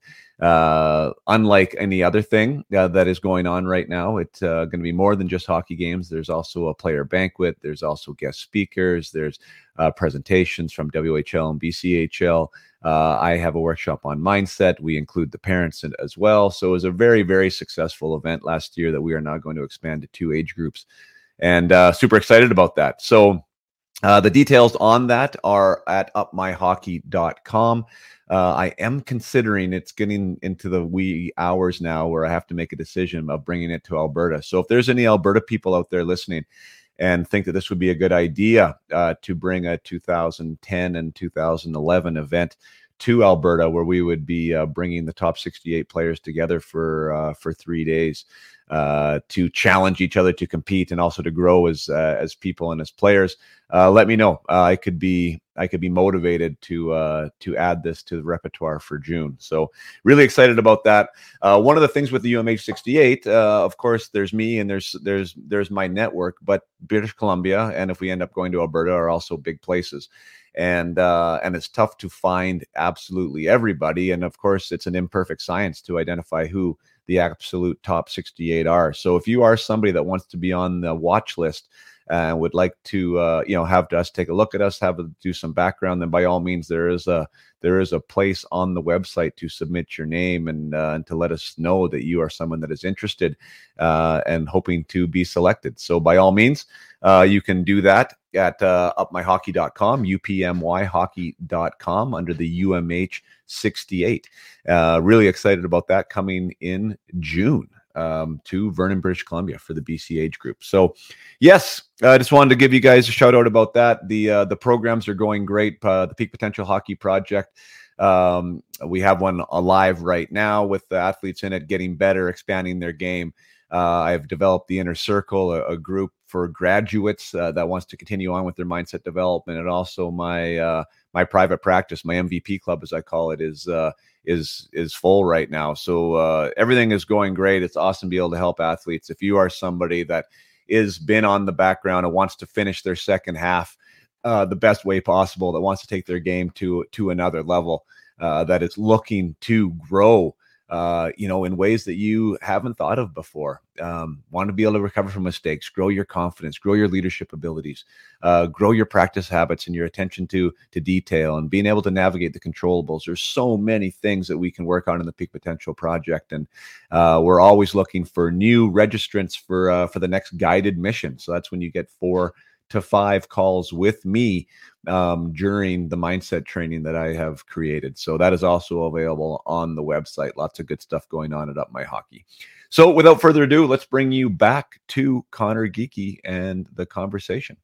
Uh, unlike any other thing uh, that is going on right now, it's uh, going to be more than just hockey games. There's also a player banquet. There's also guest speakers. There's uh, presentations from W H L and B C H L. Uh, I have a workshop on mindset. We include the parents in, as well. So it was a very, very successful event last year that we are now going to expand to two age groups, and uh, super excited about that. So uh, the details on that are at up my hockey dot com. Uh, I am considering, it's getting into the wee hours now where I have to make a decision of bringing it to Alberta. So if there's any Alberta people out there listening and think that this would be a good idea uh, to bring a two thousand ten and two thousand eleven event to Alberta, where we would be uh, bringing the top sixty-eight players together for uh, for three days uh, to challenge each other, to compete, and also to grow as uh, as people and as players. Uh, let me know. Uh, I could be I could be motivated to uh, to add this to the repertoire for June. So really excited about that. Uh, one of the things with the U M H sixty-eight, uh, of course, there's me and there's there's there's my network, but British Columbia, and if we end up going to Alberta, are also big places. And uh, and it's tough to find absolutely everybody. And of course, it's an imperfect science to identify who the absolute top sixty-eight are. So if you are somebody that wants to be on the watch list and uh, would like to, uh, you know, have us take a look at us, have a, do some background, then by all means, there is a there is a place on the website to submit your name and uh, and to let us know that you are someone that is interested uh, and hoping to be selected. So by all means, uh, you can do that at uh, up my hockey dot com, U P M Y hockey dot com, under the U M H sixty-eight. Uh, really excited about that coming in June. Um, to Vernon, British Columbia for the B C age group. So yes, I uh, just wanted to give you guys a shout out about that. The uh, the programs are going great. Uh, the Peak Potential Hockey Project, um, we have one alive right now with the athletes in it getting better, expanding their game. Uh, I've developed the Inner Circle, a, a group for graduates uh, that wants to continue on with their mindset development, and also my uh, my private practice, my M V P club, as I call it, is uh, is is full right now. So uh, everything is going great. It's awesome to be able to help athletes. If you are somebody that is been on the background and wants to finish their second half uh, the best way possible, that wants to take their game to to another level, uh, that is looking to grow, uh, you know, in ways that you haven't thought of before. Um, want to be able to recover from mistakes, grow your confidence, grow your leadership abilities, uh, grow your practice habits and your attention to, to detail, and being able to navigate the controllables. There's so many things that we can work on in the Peak Potential Project. And uh, we're always looking for new registrants for, uh, for the next guided mission. So that's when you get four to five calls with me um, during the mindset training that I have created. So that is also available on the website. Lots of good stuff going on at Up My Hockey. So without further ado, let's bring you back to Connor Geekie and the conversation.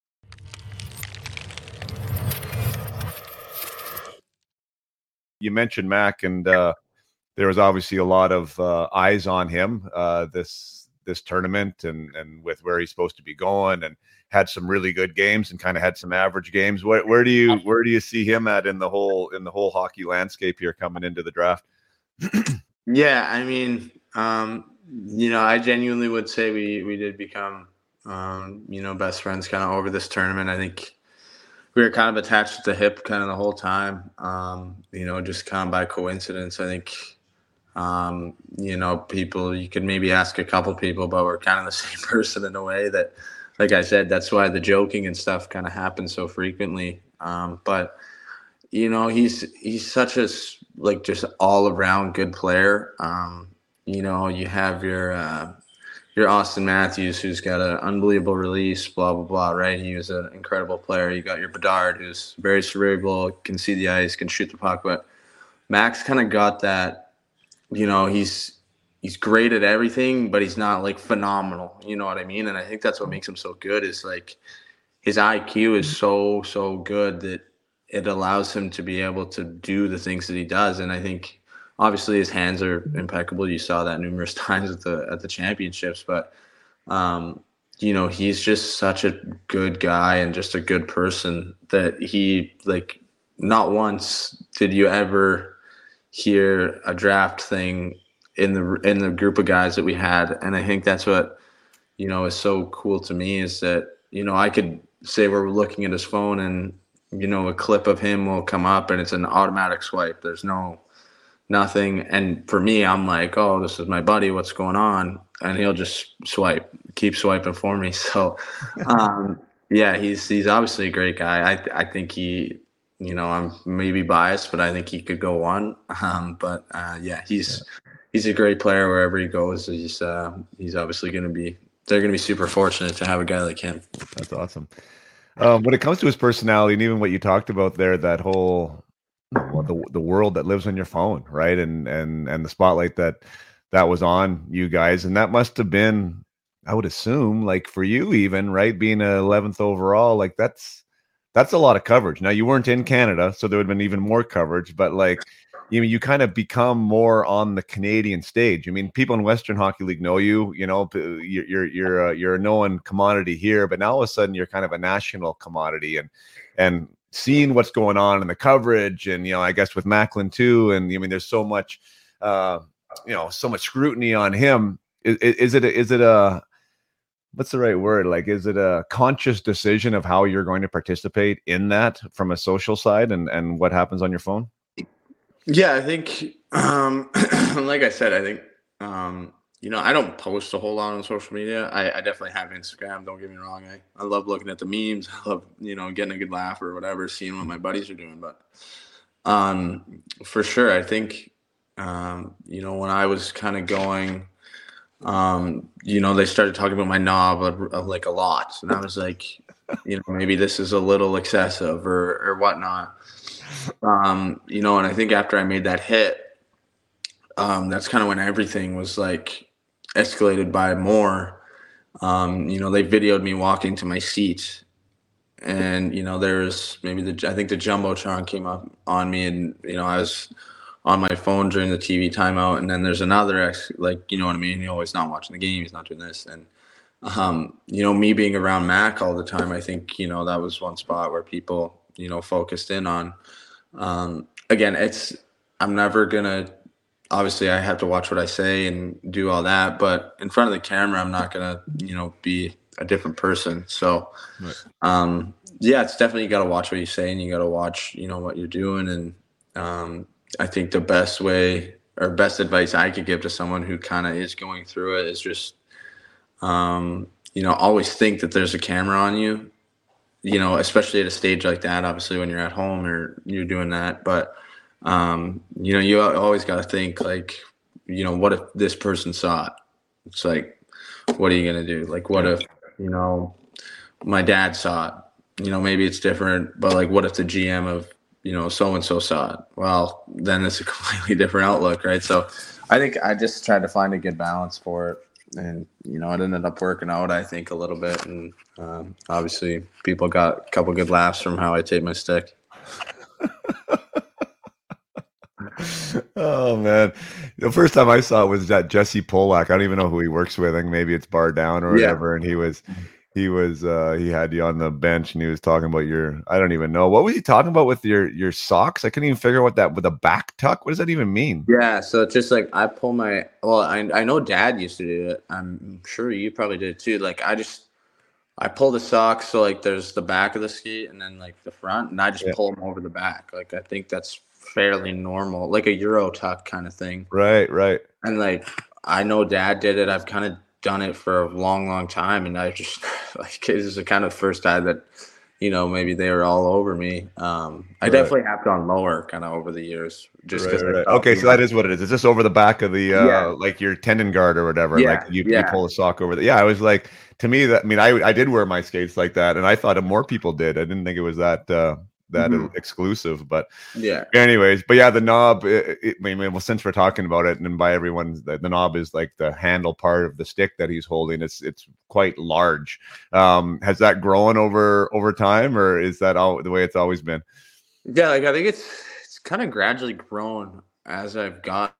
You mentioned Mac, and uh, there was obviously a lot of uh, eyes on him uh, this this tournament, and and with where he's supposed to be going, and had some really good games and kind of had some average games. Where, where do you where do you see him at in the whole in the whole hockey landscape here coming into the draft? Yeah, I mean, Um, you know, I genuinely would say we, we did become, um, you know, best friends kind of over this tournament. I think we were kind of attached at the hip kind of the whole time, um, you know, just kind of by coincidence. I think, um, you know, people, you could maybe ask a couple people, but we're kind of the same person in a way that, like I said, that's why the joking and stuff kind of happens so frequently. Um, but, you know, he's he's such a, like, just all-around good player. Um, you know, you have your uh, your Austin Matthews, who's got an unbelievable release, blah, blah, blah, right? He was an incredible player. You got your Bedard, who's very cerebral, can see the ice, can shoot the puck. But Max kind of got that, you know, he's he's great at everything, but he's not, like, phenomenal. You know what I mean? And I think that's what makes him so good is, like, his I Q is so, so good that it allows him to be able to do the things that he does. And I think obviously his hands are impeccable. You saw that numerous times at the at the championships. But, um, you know, he's just such a good guy and just a good person that he, like, not once did you ever hear a draft thing in the in the group of guys that we had. And I think that's what, you know, is so cool to me is that, you know, I could say we're looking at his phone and, you know, a clip of him will come up and it's an automatic swipe. There's no nothing. And for me, I'm like, oh, this is my buddy. What's going on? And he'll just swipe, keep swiping for me. So, um, yeah, he's he's obviously a great guy. I I think he, you know, I'm maybe biased, but I think he could go one. Um, but uh, yeah, he's he's a great player wherever he goes. He's uh, he's obviously going to be. They're going to be super fortunate to have a guy like him. That's awesome. Um, when it comes to his personality and even what you talked about there, that whole well, the the world that lives on your phone, right? And and and the spotlight that that was on you guys, and that must have been, I would assume, like for you even, right? Being a eleventh overall, like that's that's a lot of coverage. Now you weren't in Canada, so there would have been even more coverage, but like you know, you kind of become more on the Canadian stage. I mean, people in Western Hockey League know you. You know, you're you're you're a, you're a known commodity here, but now all of a sudden you're kind of a national commodity, and and seeing what's going on in the coverage, and you know, I guess with Macklin too. And I mean, there's so much, uh, you know, so much scrutiny on him. Is, is it a, is it a what's the right word? Like, is it a conscious decision of how you're going to participate in that from a social side, and and what happens on your phone? Yeah, I think, um, like I said, I think, um, you know, I don't post a whole lot on social media. I, I definitely have Instagram. Don't get me wrong. I, I love looking at the memes. I love, you know, getting a good laugh or whatever, seeing what my buddies are doing. But um, for sure, I think, um, you know, when I was kind of going, um, you know, they started talking about my knob of, of like a lot. And I was like, you know, maybe this is a little excessive or, or whatnot. Um, you know, and I think after I made that hit, um, that's kind of when everything was like escalated by more. Um, you know, they videoed me walking to my seat, and you know, there's maybe the I think the jumbotron came up on me, and you know, I was on my phone during the T V timeout, and then there's another ex, like you know what I mean. He's always not watching the game. He's not doing this, and um, you know, me being around Mac all the time, I think you know that was one spot where people you know focused in on. Um, again, it's, I'm never gonna, obviously I have to watch what I say and do all that, but in front of the camera, I'm not gonna, you know, be a different person. So, right. um, yeah, it's definitely, you got to watch what you say and you got to watch, you know, what you're doing. And, um, I think the best way or best advice I could give to someone who kind of is going through it is just, um, you know, always think that there's a camera on you. You know, especially at a stage like that, obviously when you're at home or you're doing that. But, um, you know, you always got to think like, you know, what if this person saw it? It's like, what are you going to do? Like, what if, you know, my dad saw it? You know, maybe it's different, but like, what if the G M of, you know, so-and-so saw it? Well, then it's a completely different outlook, right? So I think I just tried to find a good balance for it. And, you know, it ended up working out, I think, a little bit. And um, obviously people got a couple good laughs from how I tape my stick. Oh, man. The first time I saw it was that Jesse Polak. I don't even know who he works with. I think maybe it's Bar Down or whatever. Yeah. And he was he was uh he had you on the bench and he was talking about your, I don't even know, what was he talking about with your your socks? I couldn't even figure out what that, with a back tuck, what does that even mean? Yeah, so it's just like I pull my, well, I I know Dad used to do it. I'm sure you probably did too. Like I just I pull the socks, so like there's the back of the skate and then like the front, and I just Yeah. pull them over the back. Like I think that's fairly normal, like a Euro tuck kind of thing. Right, right. And like I know Dad did it. I've kind of done it for a long, long time, and I just like this is the kind of first time that, you know, maybe they were all over me. Um, I Right. definitely have gone lower kind of over the years, just Right, because. right. Okay, so that is what it is. It's just over the back of the uh Yeah. like your tendon guard or whatever. Yeah, Like you, you yeah. pull the sock over the, yeah, I was like, to me that, I mean, I I did wear my skates like that, and I thought more people did. I didn't think it was that uh that Mhm. exclusive, but Yeah. anyways, but yeah, the knob, it, it, I mean, well, since we're talking about it, and by everyone, the, the knob is like the handle part of the stick that he's holding. It's it's quite large. Um, has that grown over over time, or is that all the way it's always been? Yeah, like I think it's it's kind of gradually grown as I've gotten,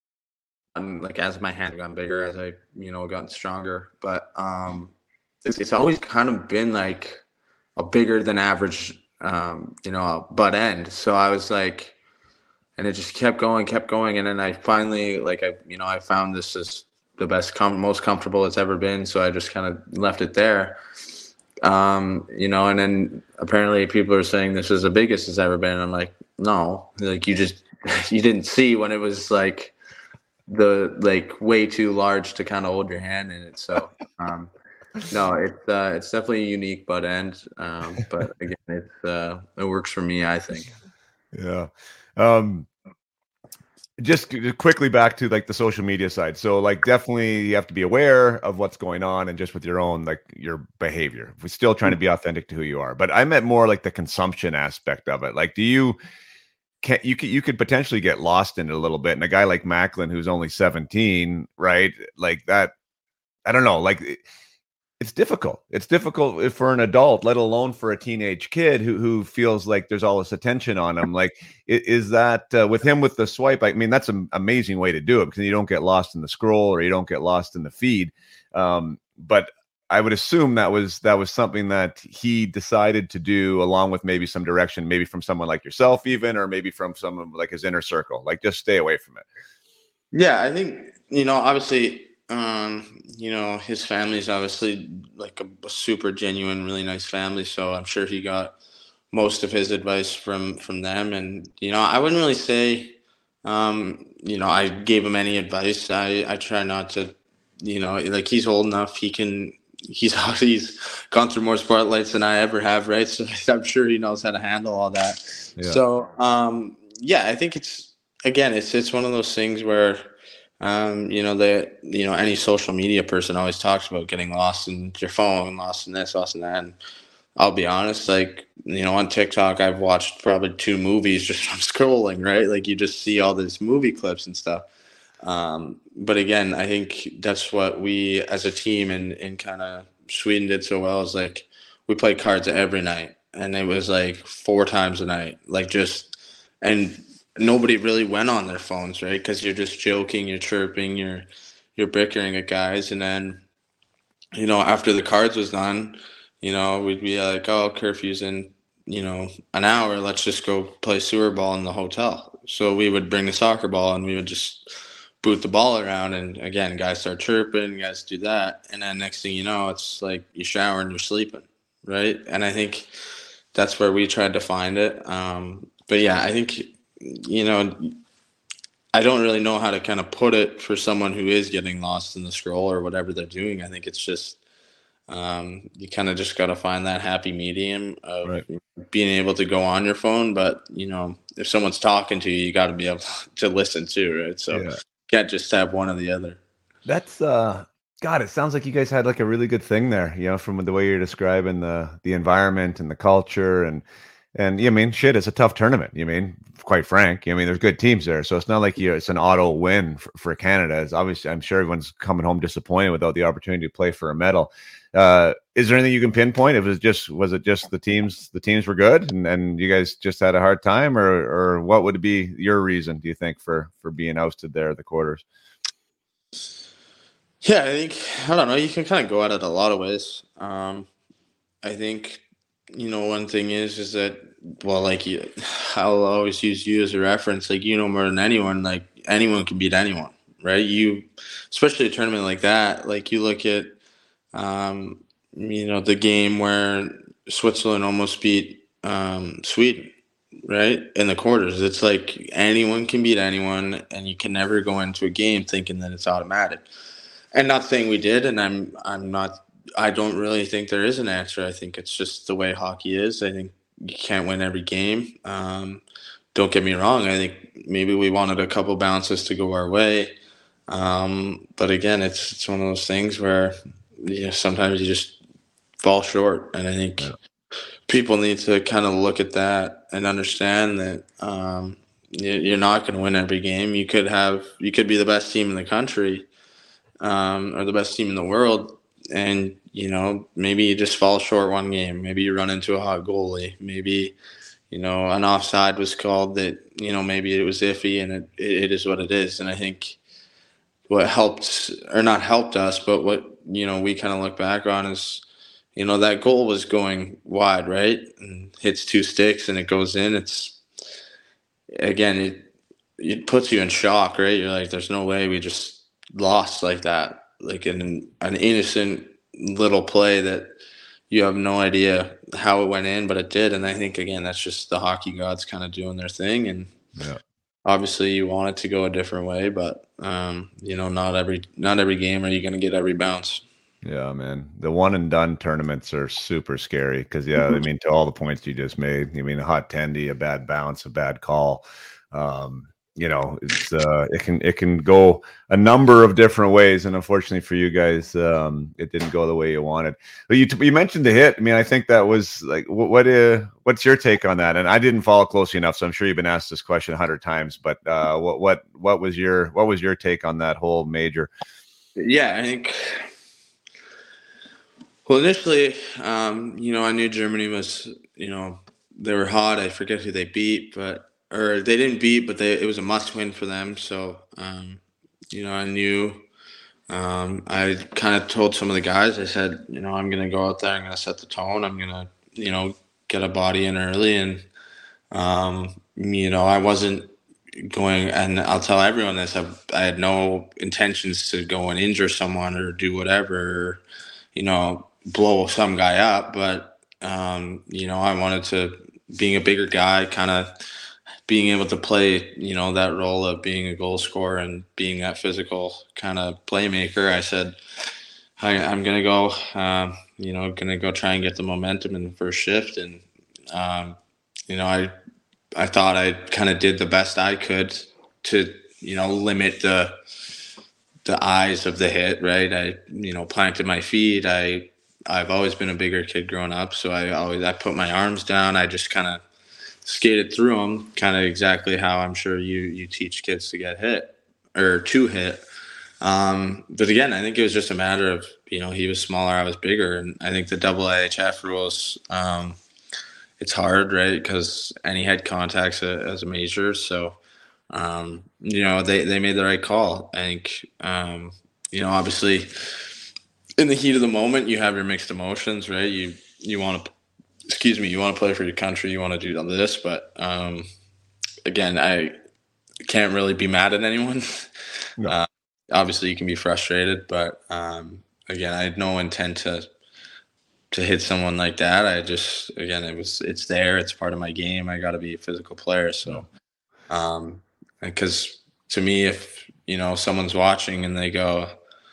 like as my hand gotten bigger, as I, you know, gotten stronger. But um, it's it's always kind of been like a bigger than average, um, you know, butt end. So I was like, and it just kept going, kept going, and then I finally, like, I, you know, I found this is the best, com- most comfortable it's ever been. So I just kind of left it there. Um, you know, and then apparently people are saying this is the biggest it's ever been. I'm like, no, like you just you didn't see when it was like the like way too large to kind of hold your hand in it. So um, no, it's uh, it's definitely a unique butt end. Um, but again, it's uh, it works for me, I think. Yeah. Um, just quickly back to like the social media side. So like definitely you have to be aware of what's going on and just with your own like your behavior. We're still trying to be authentic to who you are. But I meant more like the consumption aspect of it. Like do you can you could you could potentially get lost in it a little bit. And a guy like Macklin who's only seventeen, right? Like that, I don't know, like it's difficult. It's difficult for an adult, let alone for a teenage kid who who feels like there's all this attention on him. Like, is that uh, with him with the swipe? I mean, that's an amazing way to do it because you don't get lost in the scroll or you don't get lost in the feed. Um, but I would assume that was that was something that he decided to do along with maybe some direction, maybe from someone like yourself, even, or maybe from someone like his inner circle. Like, just stay away from it. Yeah, I think, you know, obviously. Um, you know, his family's obviously like a, a super genuine, really nice family. So I'm sure he got most of his advice from from them. And you know, I wouldn't really say, um, you know, I gave him any advice. I I try not to, you know, like he's old enough. He can. He's he's gone through more spotlights than I ever have, right? So I'm sure he knows how to handle all that. Yeah. So um, yeah, I think it's again, it's it's one of those things where. Um, you know, that, you know, any social media person always talks about getting lost in your phone, lost in this, lost in that. And I'll be honest, like, you know, on TikTok, I've watched probably two movies just from scrolling, right? Like you just see all these movie clips and stuff. Um, but again, I think that's what we as a team in, in kind of Sweden did so well is like we played cards every night and it was like four times a night, like just, and nobody really went on their phones, right? Because you're just joking, you're chirping, you're you're bickering at guys, and then, you know, after the cards was done, you know, we'd be like, "Oh, curfew's in, you know, an hour. Let's just go play sewer ball in the hotel." So we would bring the soccer ball and we would just boot the ball around, and again, guys start chirping, guys do that, and then next thing you know, it's like you shower and you're sleeping, right? And I think that's where we tried to find it. Um, but yeah, I think. You know, I don't really know how to kind of put it for someone who is getting lost in the scroll or whatever they're doing. I think it's just um, you kind of just got to find that happy medium of Right. being able to go on your phone, but you know, if someone's talking to you, you got to be able to listen too, right? So Yeah. you can't just have one or the other. That's uh God, it sounds like you guys had like a really good thing there, you know, from the way you're describing the the environment and the culture and and you mean shit, it's a tough tournament. You mean, quite frank. I mean, there's good teams there, so it's not like you it's an auto win for, for Canada. It's obviously, I'm sure everyone's coming home disappointed without the opportunity to play for a medal. Uh, is there anything you can pinpoint? If it was just was it just the teams the teams were good and, and you guys just had a hard time, or or what would be your reason, do you think, for for being ousted there at the quarters? Yeah, I think I don't know. You can kind of go at it a lot of ways. Um, I think, you know, one thing is, is that, well, like, you, I'll always use you as a reference. Like, you know, more than anyone, like, anyone can beat anyone, right? You, especially a tournament like that, like, you look at, um, you know, the game where Switzerland almost beat um, Sweden, right? In the quarters. It's like anyone can beat anyone, and you can never go into a game thinking that it's automatic. And not saying we did, and I'm I'm not I don't really think there is an answer. I think it's just the way hockey is. I think you can't win every game. Um, don't get me wrong. I think maybe we wanted a couple bounces to go our way. Um, but again, it's it's one of those things where you know, sometimes you just fall short. And I think Yeah. people need to kind of look at that and understand that um, you- you're not going to win every game. You could have you could be the best team in the country, um, or the best team in the world, and you know maybe you just fall short one game. Maybe you run into a hot goalie. Maybe you know an offside was called that you know maybe it was iffy, and it it is what it is. And I think what helped or not helped us, but what you know we kind of look back on is you know that goal was going wide, right, and hits two sticks and it goes in. It's again it it puts you in shock, right? You're like, there's no way we just lost like that, like an an innocent little play that you have no idea how it went in, but it did. And I think again, that's just the hockey gods kind of doing their thing. And Yeah. obviously, you want it to go a different way, but um, you know, not every not every game are you going to get every bounce. Yeah, man. The one and done tournaments are super scary because, yeah, I mean, to all the points you just made, I mean, a hot tendy, a bad bounce, a bad call. Um, you know, it's uh, it can it can go a number of different ways, and unfortunately for you guys, um, it didn't go the way you wanted. But you you mentioned the hit. I mean, I think that was like what what uh, what's your take on that? And I didn't follow closely enough, so I'm sure you've been asked this question a hundred times. But uh, what what what was your what was your take on that whole major? Yeah, I think. Well, initially, um, you know, I knew Germany was, you know, they were hot. I forget who they beat, but or they didn't beat, but they it was a must win for them. So, um, you know, I knew. Um, I kind of told some of the guys, I said, you know, I'm going to go out there, I'm going to set the tone, I'm going to, you know, get a body in early. And, um, you know, I wasn't going, and I'll tell everyone this, I, I had no intentions to go and injure someone or do whatever, or, you know, blow some guy up. But, um, you know, I wanted to, being a bigger guy, kind of being able to play, you know, that role of being a goal scorer and being that physical kind of playmaker. I said, I, I'm going to go, um, you know, going to go try and get the momentum in the first shift. And, um, you know, I, I thought I kind of did the best I could to, you know, limit the, the eyes of the hit, right? I, you know, planted my feet. I, I've always been a bigger kid growing up. So I always, I put my arms down. I just kind of skated through them, kind of exactly how I'm sure you you teach kids to get hit or to hit. Um, but again, I think it was just a matter of, you know, he was smaller, I was bigger, and I think the double A H F rules, um, it's hard, right? Because any head contacts a, as a major, so um, you know they they made the right call. I think um, you know obviously in the heat of the moment you have your mixed emotions, right? You you want to excuse me, you want to play for your country, you want to do all this, but um, again, I can't really be mad at anyone. No. Uh, obviously, you can be frustrated, but um, again, I had no intent to to hit someone like that. I just, again, it was, it's there, it's part of my game. I got to be a physical player, so um, because to me, if you know someone's watching and they go,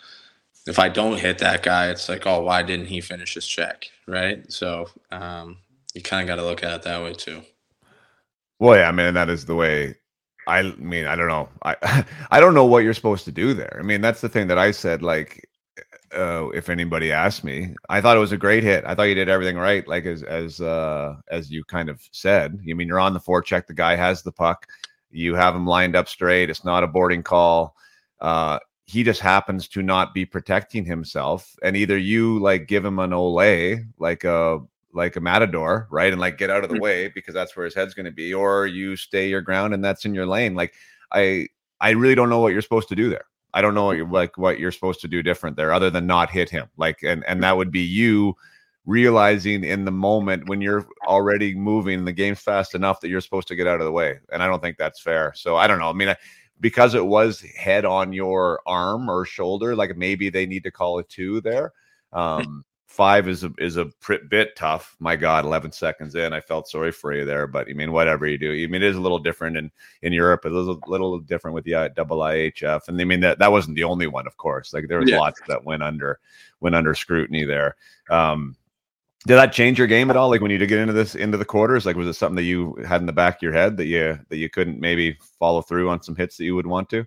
if I don't hit that guy, it's like, oh, why didn't he finish his check, right? So um, you kind of got to look at it that way too. Well, yeah, I mean, that is the way. I mean, I don't know. I I don't know what you're supposed to do there. I mean, that's the thing that I said. Like, uh, if anybody asked me, I thought it was a great hit. I thought you did everything right. Like as as uh, as you kind of said. I mean, you're on the forecheck. The guy has the puck. You have him lined up straight. It's not a boarding call. Uh, he just happens to not be protecting himself, and either you like give him an Olay, like a like a matador, right? And like get out of the way because that's where his head's going to be, or you stay your ground and that's in your lane. Like I, I really don't know what you're supposed to do there. I don't know what you're like, what you're supposed to do different there other than not hit him. Like, and, and that would be you realizing in the moment when you're already moving, the game's fast enough that you're supposed to get out of the way. And I don't think that's fair. So I don't know. I mean, I, because it was head on your arm or shoulder, like maybe they need to call it two there. Um, five is a, is a bit tough. My God, eleven seconds in, I felt sorry for you there. But I mean, whatever you do, I mean, it is a little different in, in Europe. It was a little different with the uh, double I H F. And I mean, that, that wasn't the only one, of course. Like there was yeah. lots that went under, went under scrutiny there. Um, Did that change your game at all? Like when you did get into this, into the quarters, like was it something that you had in the back of your head that you that you couldn't maybe follow through on some hits that you would want to?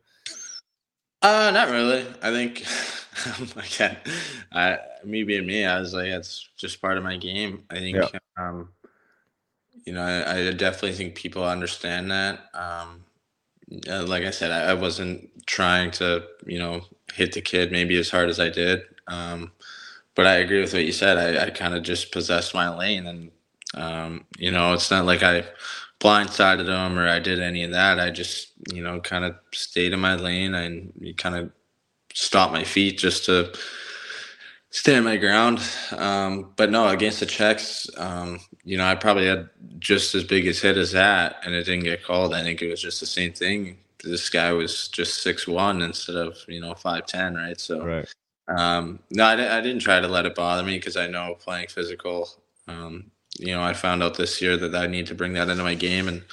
Uh, not really. I think again, I, me being me, I was like, it's just part of my game. I think, yeah. um, you know, I, I definitely think people understand that. Um, like I said, I, I wasn't trying to, you know, hit the kid maybe as hard as I did. Um, But I agree with what you said. I, I kind of just possessed my lane, and um, you know, it's not like I blindsided him or I did any of that. I just, you know, kind of stayed in my lane and you kind of stopped my feet just to stay on my ground. Um, but no, against the Czechs, um, you know, I probably had just as big a hit as that, and it didn't get called. I think it was just the same thing. This guy was just six one instead of, you know, five ten, right? So. Right. Um, no, I, I didn't try to let it bother me because I know playing physical, um, you know, I found out this year that I need to bring that into my game. And,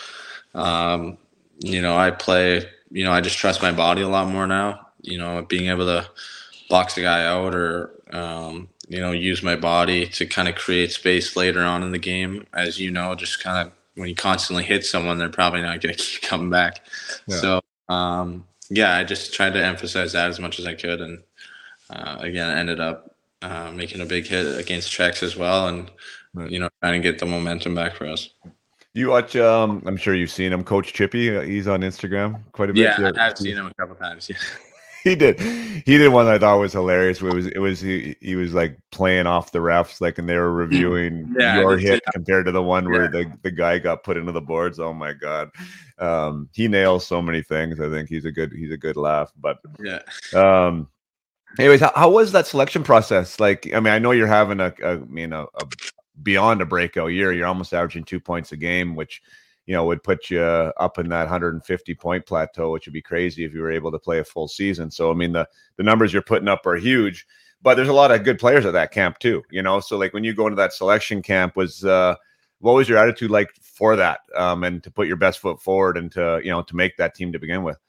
um, you know, I play, you know, I just trust my body a lot more now, you know, being able to box a guy out or, um, you know, use my body to kind of create space later on in the game. As you know, just kind of when you constantly hit someone, they're probably not going to keep coming back. Yeah. So, um, yeah, I just tried to emphasize that as much as I could. And, Uh, again, I ended up uh, making a big hit against Czechs as well, and right. you know, trying to get the momentum back for us. You watch? Um, I'm sure you've seen him, Coach Chippy. Uh, he's on Instagram quite a bit. Yeah, yeah. I've seen him a couple times. Yeah. he did. He did one that I thought was hilarious. It was it was he, he was like playing off the refs, like, and they were reviewing yeah, your hit yeah. compared to the one where yeah. the, the guy got put into the boards. Oh my God, um, he nails so many things. I think he's a good he's a good laugh. But yeah. Um, Anyways, how, how was that selection process? Like, I mean, I know you're having a, a I mean, a, a beyond a breakout year. You're almost averaging two points a game, which, you know, would put you up in that one hundred fifty point plateau, which would be crazy if you were able to play a full season. So, I mean, the the numbers you're putting up are huge, but there's a lot of good players at that camp too, you know? So like when you go into that selection camp, was, uh, what was your attitude like for that? Um, and to put your best foot forward and to, you know, to make that team to begin with?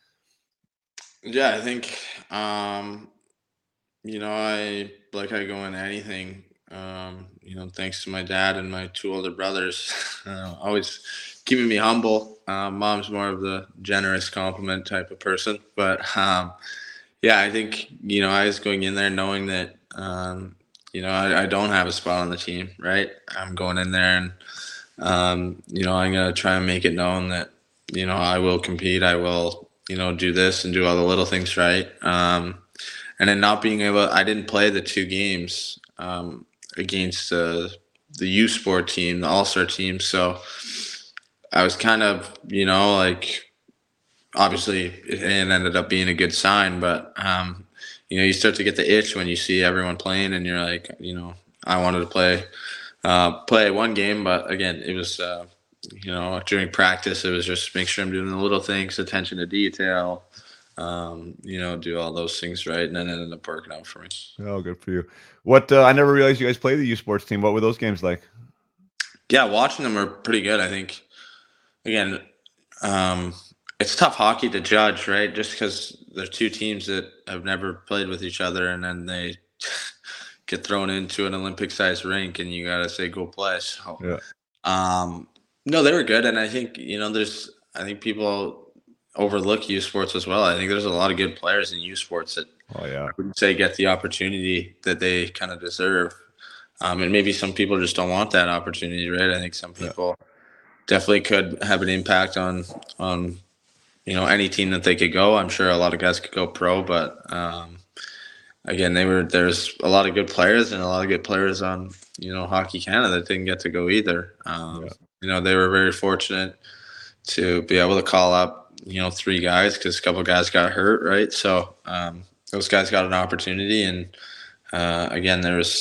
Yeah, I think, um, you know, I like I go into anything, um, you know, thanks to my dad and my two older brothers, uh, always keeping me humble. Uh, mom's more of the generous compliment type of person. But, um, yeah, I think, you know, I was going in there knowing that, um, you know, I, I don't have a spot on the team, right? I'm going in there and, um, you know, I'm going to try and make it known that, you know, I will compete. I will, you know, do this and do all the little things right. Um And then not being able, I didn't play the two games um, against uh, the U Sport team, the All-Star team. So I was kind of, you know, like, obviously it ended up being a good sign, but, um, you know, you start to get the itch when you see everyone playing and you're like, you know, I wanted to play, uh, play one game, but again, it was, uh, you know, during practice, it was just make sure I'm doing the little things, attention to detail, um you know, do all those things right, and then it ended up working out for me. Oh, good for you. What uh, I never realized you guys played the U Sports team. What were those games like? Yeah, watching them were pretty good. I think, again, um it's tough hockey to judge, right? Just because they're two teams that have never played with each other, and then they get thrown into an Olympic-sized rink, and you gotta say go play. So, yeah. um no, they were good, and I think, you know, there's I think people overlook U Sports as well. I think there's a lot of good players in U Sports that oh, yeah. I wouldn't say get the opportunity that they kind of deserve. Um, and maybe some people just don't want that opportunity, right? I think some people yeah. definitely could have an impact on, on, you know, any team that they could go. I'm sure a lot of guys could go pro, but um, again, they were, there's a lot of good players and a lot of good players on, you know, Hockey Canada that didn't get to go either. Um, yeah. You know, they were very fortunate to be able to call up, you know, three guys because a couple of guys got hurt, right? So um, those guys got an opportunity, and uh, again, there was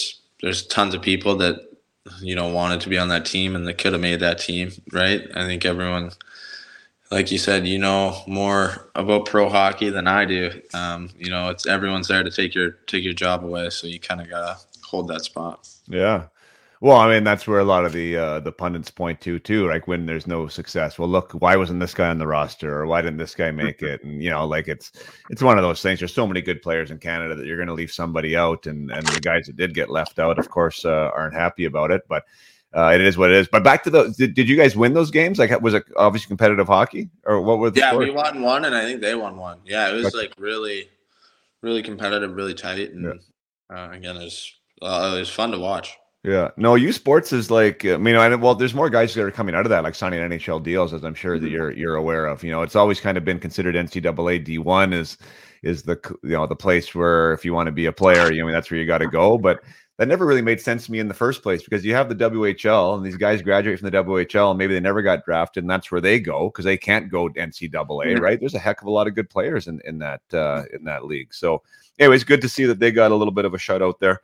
there's tons of people that, you know, wanted to be on that team and that could have made that team, right? I think everyone, like you said, you know more about pro hockey than I do. Um, you know, it's everyone's there to take your take your job away, so you kind of gotta hold that spot. Yeah. Well, I mean, that's where a lot of the uh, the pundits point to too. Like when there's no success, well, look, why wasn't this guy on the roster, or why didn't this guy make it? And you know, like it's it's one of those things. There's so many good players in Canada that you're going to leave somebody out, and and the guys that did get left out, of course, uh, aren't happy about it. But uh, it is what it is. But back to the, did, did you guys win those games? Like, was it obviously competitive hockey, or what was the Yeah, score? we won one, and I think they won one. Yeah, it was like really, really competitive, really tight, and yeah. uh, again, it was uh, it was fun to watch. Yeah, no, U Sports is like, I mean, I, well, there's more guys that are coming out of that, like signing N H L deals, as I'm sure that you're you're aware of. You know, it's always kind of been considered N C double A D one is is the you know the place where if you want to be a player, you know, that's where you got to go. But that never really made sense to me in the first place, because you have the W H L and these guys graduate from the W H L and maybe they never got drafted, and that's where they go because they can't go to N C double A, right? There's a heck of a lot of good players in in that uh, in that league. So, anyways, good to see that they got a little bit of a shutout there.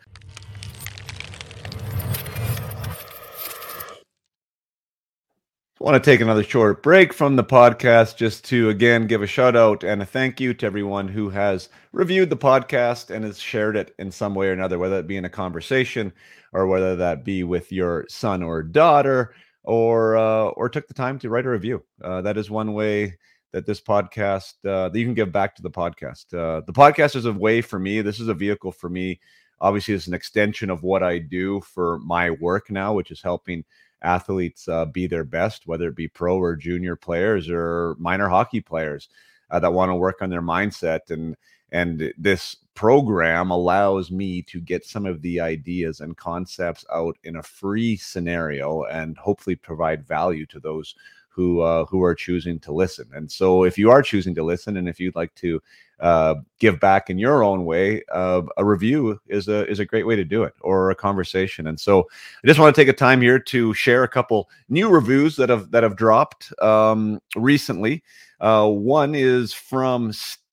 I want to take another short break from the podcast just to, again, give a shout out and a thank you to everyone who has reviewed the podcast and has shared it in some way or another, whether it be in a conversation or whether that be with your son or daughter, or uh, or took the time to write a review. Uh, that is one way that this podcast, uh, that you can give back to the podcast. Uh, the podcast is a way for me. This is a vehicle for me. Obviously, it's an extension of what I do for my work now, which is helping athletes uh, be their best, whether it be pro or junior players or minor hockey players uh, that want to work on their mindset. And and this program allows me to get some of the ideas and concepts out in a free scenario and hopefully provide value to those who uh, who are choosing to listen. And so if you are choosing to listen, and if you'd like to uh, give back in your own way, uh, a review is a is a great way to do it, or a conversation. And so I just want to take a time here to share a couple new reviews that have that have dropped um, recently. Uh, one is from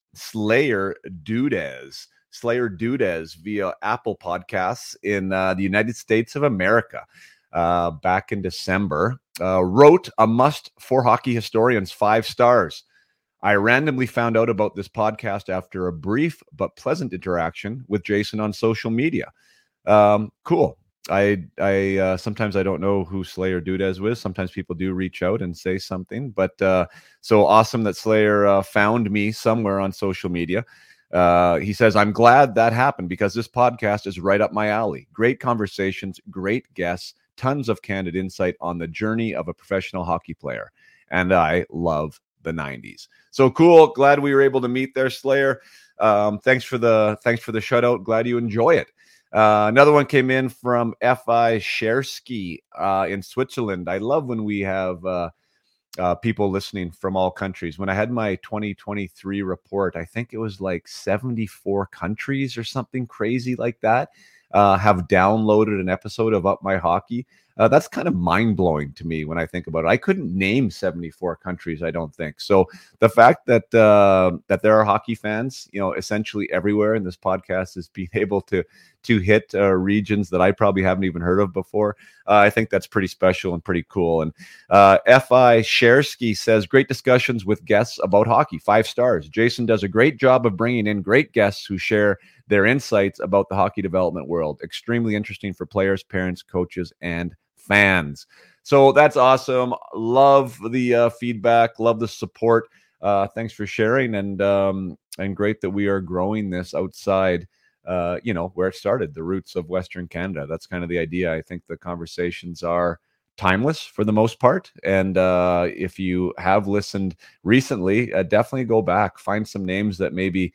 Slayer Dudez. Slayer Dudez via Apple Podcasts in uh, the United States of America. Uh, back in December, uh, wrote a must for hockey historians, five stars. I randomly found out about this podcast after a brief but pleasant interaction with Jason on social media. Um, cool. I I uh, sometimes I don't know who Slayer Dudez was. Sometimes people do reach out and say something, but uh, so awesome that Slayer uh, found me somewhere on social media. Uh, he says, I'm glad that happened because this podcast is right up my alley. Great conversations, great guests, tons of candid insight on the journey of a professional hockey player. And I love the nineties. So cool. Glad we were able to meet there, Slayer. Um, thanks for the thanks for the shutout. Glad you enjoy it. Uh, another one came in from F I Shersky uh, in Switzerland. I love when we have uh, uh, people listening from all countries. When I had my twenty twenty-three report, I think it was like seventy-four countries or something crazy like that uh, have downloaded an episode of Up My Hockey. Uh, that's kind of mind-blowing to me when I think about it. I couldn't name seventy-four countries, I don't think. So the fact that uh, that there are hockey fans, you know, essentially everywhere, and this podcast is being able to to hit uh, regions that I probably haven't even heard of before, uh, I think that's pretty special and pretty cool. And uh, F I Shersky says, great discussions with guests about hockey, five stars. Jason does a great job of bringing in great guests who share their insights about the hockey development world. Extremely interesting for players, parents, coaches, and fans. So that's awesome. Love the uh, feedback. Love the support. Uh, thanks for sharing. And um, and great that we are growing this outside, uh, you know, where it started, the roots of Western Canada. That's kind of the idea. I think the conversations are timeless for the most part. And uh, if you have listened recently, uh, definitely go back, find some names that maybe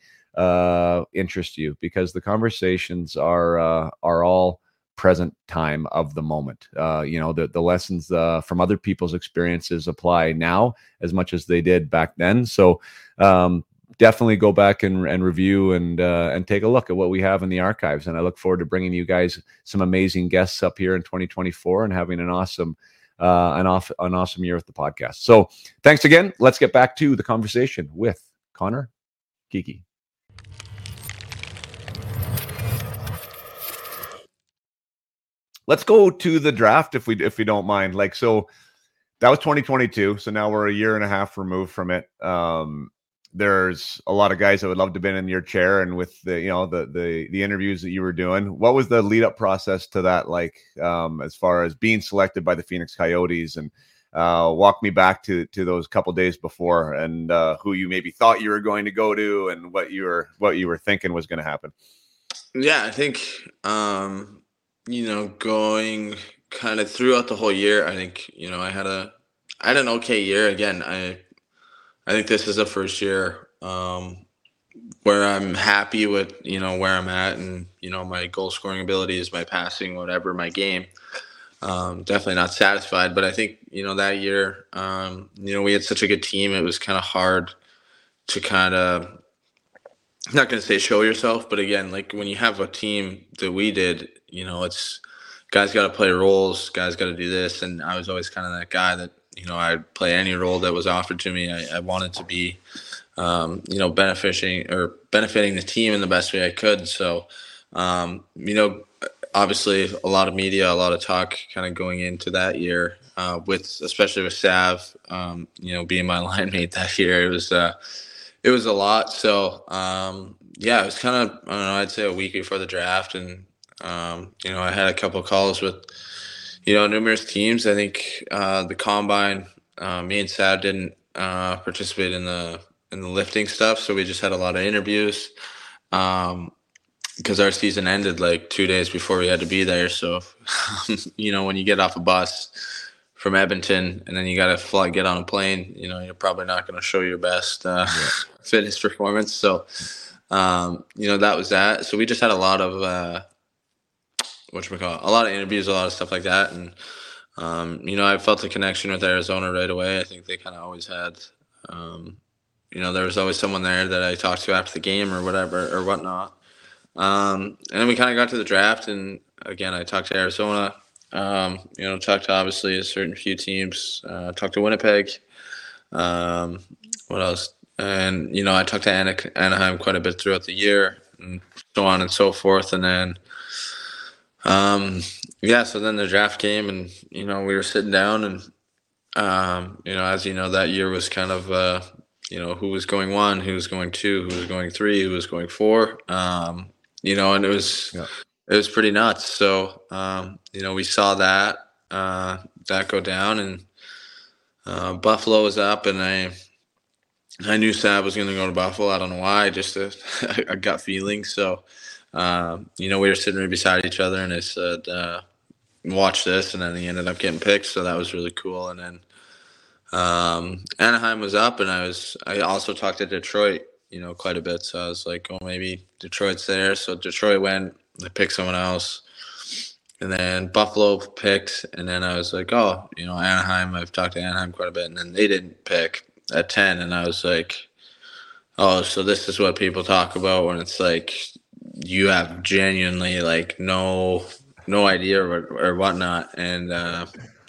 uh, interest you, because the conversations are uh, are all present time of the moment. Uh, you know, the, the lessons uh, from other people's experiences apply now as much as they did back then. So um, definitely go back and, and review and uh, and take a look at what we have in the archives. And I look forward to bringing you guys some amazing guests up here in twenty twenty-four and having an awesome uh, an off an awesome year with the podcast. So thanks again. Let's get back to the conversation with Connor Geekie. let's go to the draft if we if we don't mind. Like, so that was twenty twenty-two. So now we're a year and a half removed from it. Um, there's a lot of guys that would love to have been in your chair, and with the you know the the the interviews that you were doing, what was the lead up process to that like? Um, as far as being selected by the Phoenix Coyotes, and uh, walk me back to to those couple days before, and uh, who you maybe thought you were going to go to, and what you were what you were thinking was going to happen. Yeah, I think um, you know going kind of throughout the whole year. I think you know I had a I had an okay year. Again, I I think this is the first year um, where I'm happy with you know where I'm at, and you know my goal scoring abilities, my passing, whatever, my game. Um, definitely not satisfied, but I think you know that year, um, you know we had such a good team. It was kind of hard to kind of not going to say show yourself, but again, like when you have a team that we did, you know, it's guys got to play roles, guys got to do this, and I was always kind of that guy that you know I'd play any role that was offered to me. I, I wanted to be, um, you know, benefiting or benefiting the team in the best way I could. So, um, you know, obviously a lot of media, a lot of talk, kind of going into that year uh, with, especially with Sav, um, you know, being my line mate that year. It was. Uh, It was a lot. So, um, yeah, it was kind of, I don't know, I'd say a week before the draft. And, um, you know, I had a couple of calls with, you know, numerous teams. I think uh, the combine, uh, me and Sav didn't uh, participate in the in the lifting stuff. So we just had a lot of interviews um, because our season ended like two days before we had to be there. So, you know, when you get off a bus from Edmonton, and then you got to fly, get on a plane, you know, you're probably not going to show your best uh, yeah. fitness performance. So, um, you know, that was that. So we just had a lot of, uh, whatchamacallit, a lot of interviews, a lot of stuff like that. And, um, you know, I felt a connection with Arizona right away. I think they kind of always had, um, you know, there was always someone there that I talked to after the game or whatever or whatnot. Um, and then we kind of got to the draft, and again, I talked to Arizona. Um, you know, talked to obviously a certain few teams. Uh, talked to Winnipeg. Um, what else? And you know, I talked to Ana- Anaheim quite a bit throughout the year, and so on and so forth. And then, um, yeah. So then the draft came, and you know, we were sitting down, and um, you know, as you know, that year was kind of, uh, you know, who was going one, who was going two, who was going three, who was going four. Um, you know, and it was. Yeah. It was pretty nuts. So, um, you know, we saw that uh, that go down, and uh, Buffalo was up, and I I knew Sav was going to go to Buffalo. I don't know why, just a, a gut feeling. So, um, you know, we were sitting right beside each other, and I said, uh, watch this, and then he ended up getting picked. So that was really cool. And then um, Anaheim was up, and I was I also talked to Detroit, you know, quite a bit. So I was like, oh, maybe Detroit's there. So Detroit went. I picked someone else, and then Buffalo picked, and then I was like, oh, you know, Anaheim. I've talked to Anaheim quite a bit, and then they didn't pick at ten, and I was like, oh, so this is what people talk about when it's like you have genuinely like no no idea or, or whatnot, and uh,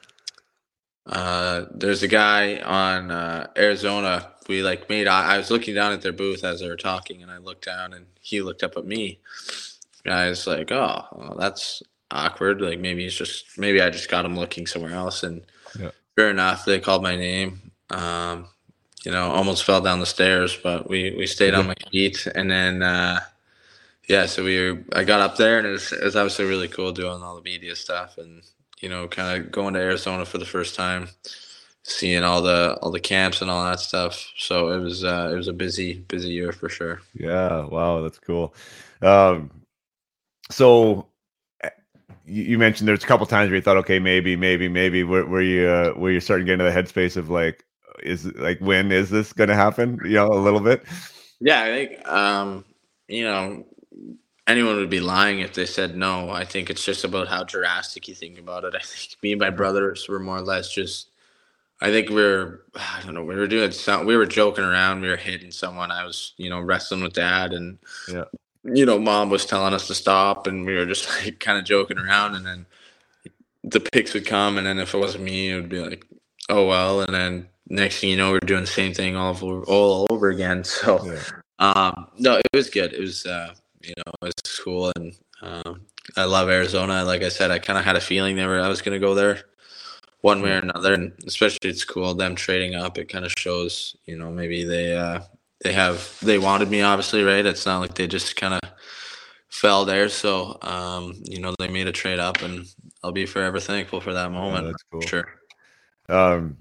uh, there's a guy on uh, Arizona. We like made. I, I was looking down at their booth as they were talking, and I looked down, and he looked up at me. I was like, oh, well, that's awkward. Like maybe he's just, maybe I just got him looking somewhere else. And yeah. Sure enough, they called my name. Um, you know, almost fell down the stairs, but we, we stayed yeah. on my feet. And then, uh, yeah, so we were, I got up there, and it was, it was obviously really cool doing all the media stuff, and you know, kind of going to Arizona for the first time, seeing all the all the camps and all that stuff. So it was uh, it was a busy busy year for sure. Yeah, wow, that's cool. Um, So you mentioned there's a couple times where you thought, okay, maybe, maybe, maybe. Were, were you uh, were you starting to get into the headspace of like, is like when is this going to happen? You know, a little bit. Yeah, I think um, you know anyone would be lying if they said no. I think it's just about how drastic you think about it. I think me and my brothers were more or less just. I think we were, I don't know, we were doing some, we were joking around, we were hitting someone. I was, you know, wrestling with Dad, and yeah. You know, Mom was telling us to stop, and we were just like kind of joking around, and then the picks would come, and then if it wasn't me, it would be like, oh well, and then next thing you know, we're doing the same thing all over, all over again. So, yeah. um, no, it was good. It was, uh, you know, it was cool, and um, I love Arizona. Like I said, I kind of had a feeling they were I was going to go there one way or another, and especially it's cool them trading up. It kind of shows, you know, maybe they uh, they have they wanted me, obviously, right? It's not like they just kind of fell there. So, um, you know, they made a trade up, and I'll be forever thankful for that moment. Yeah, that's cool. Sure. Um,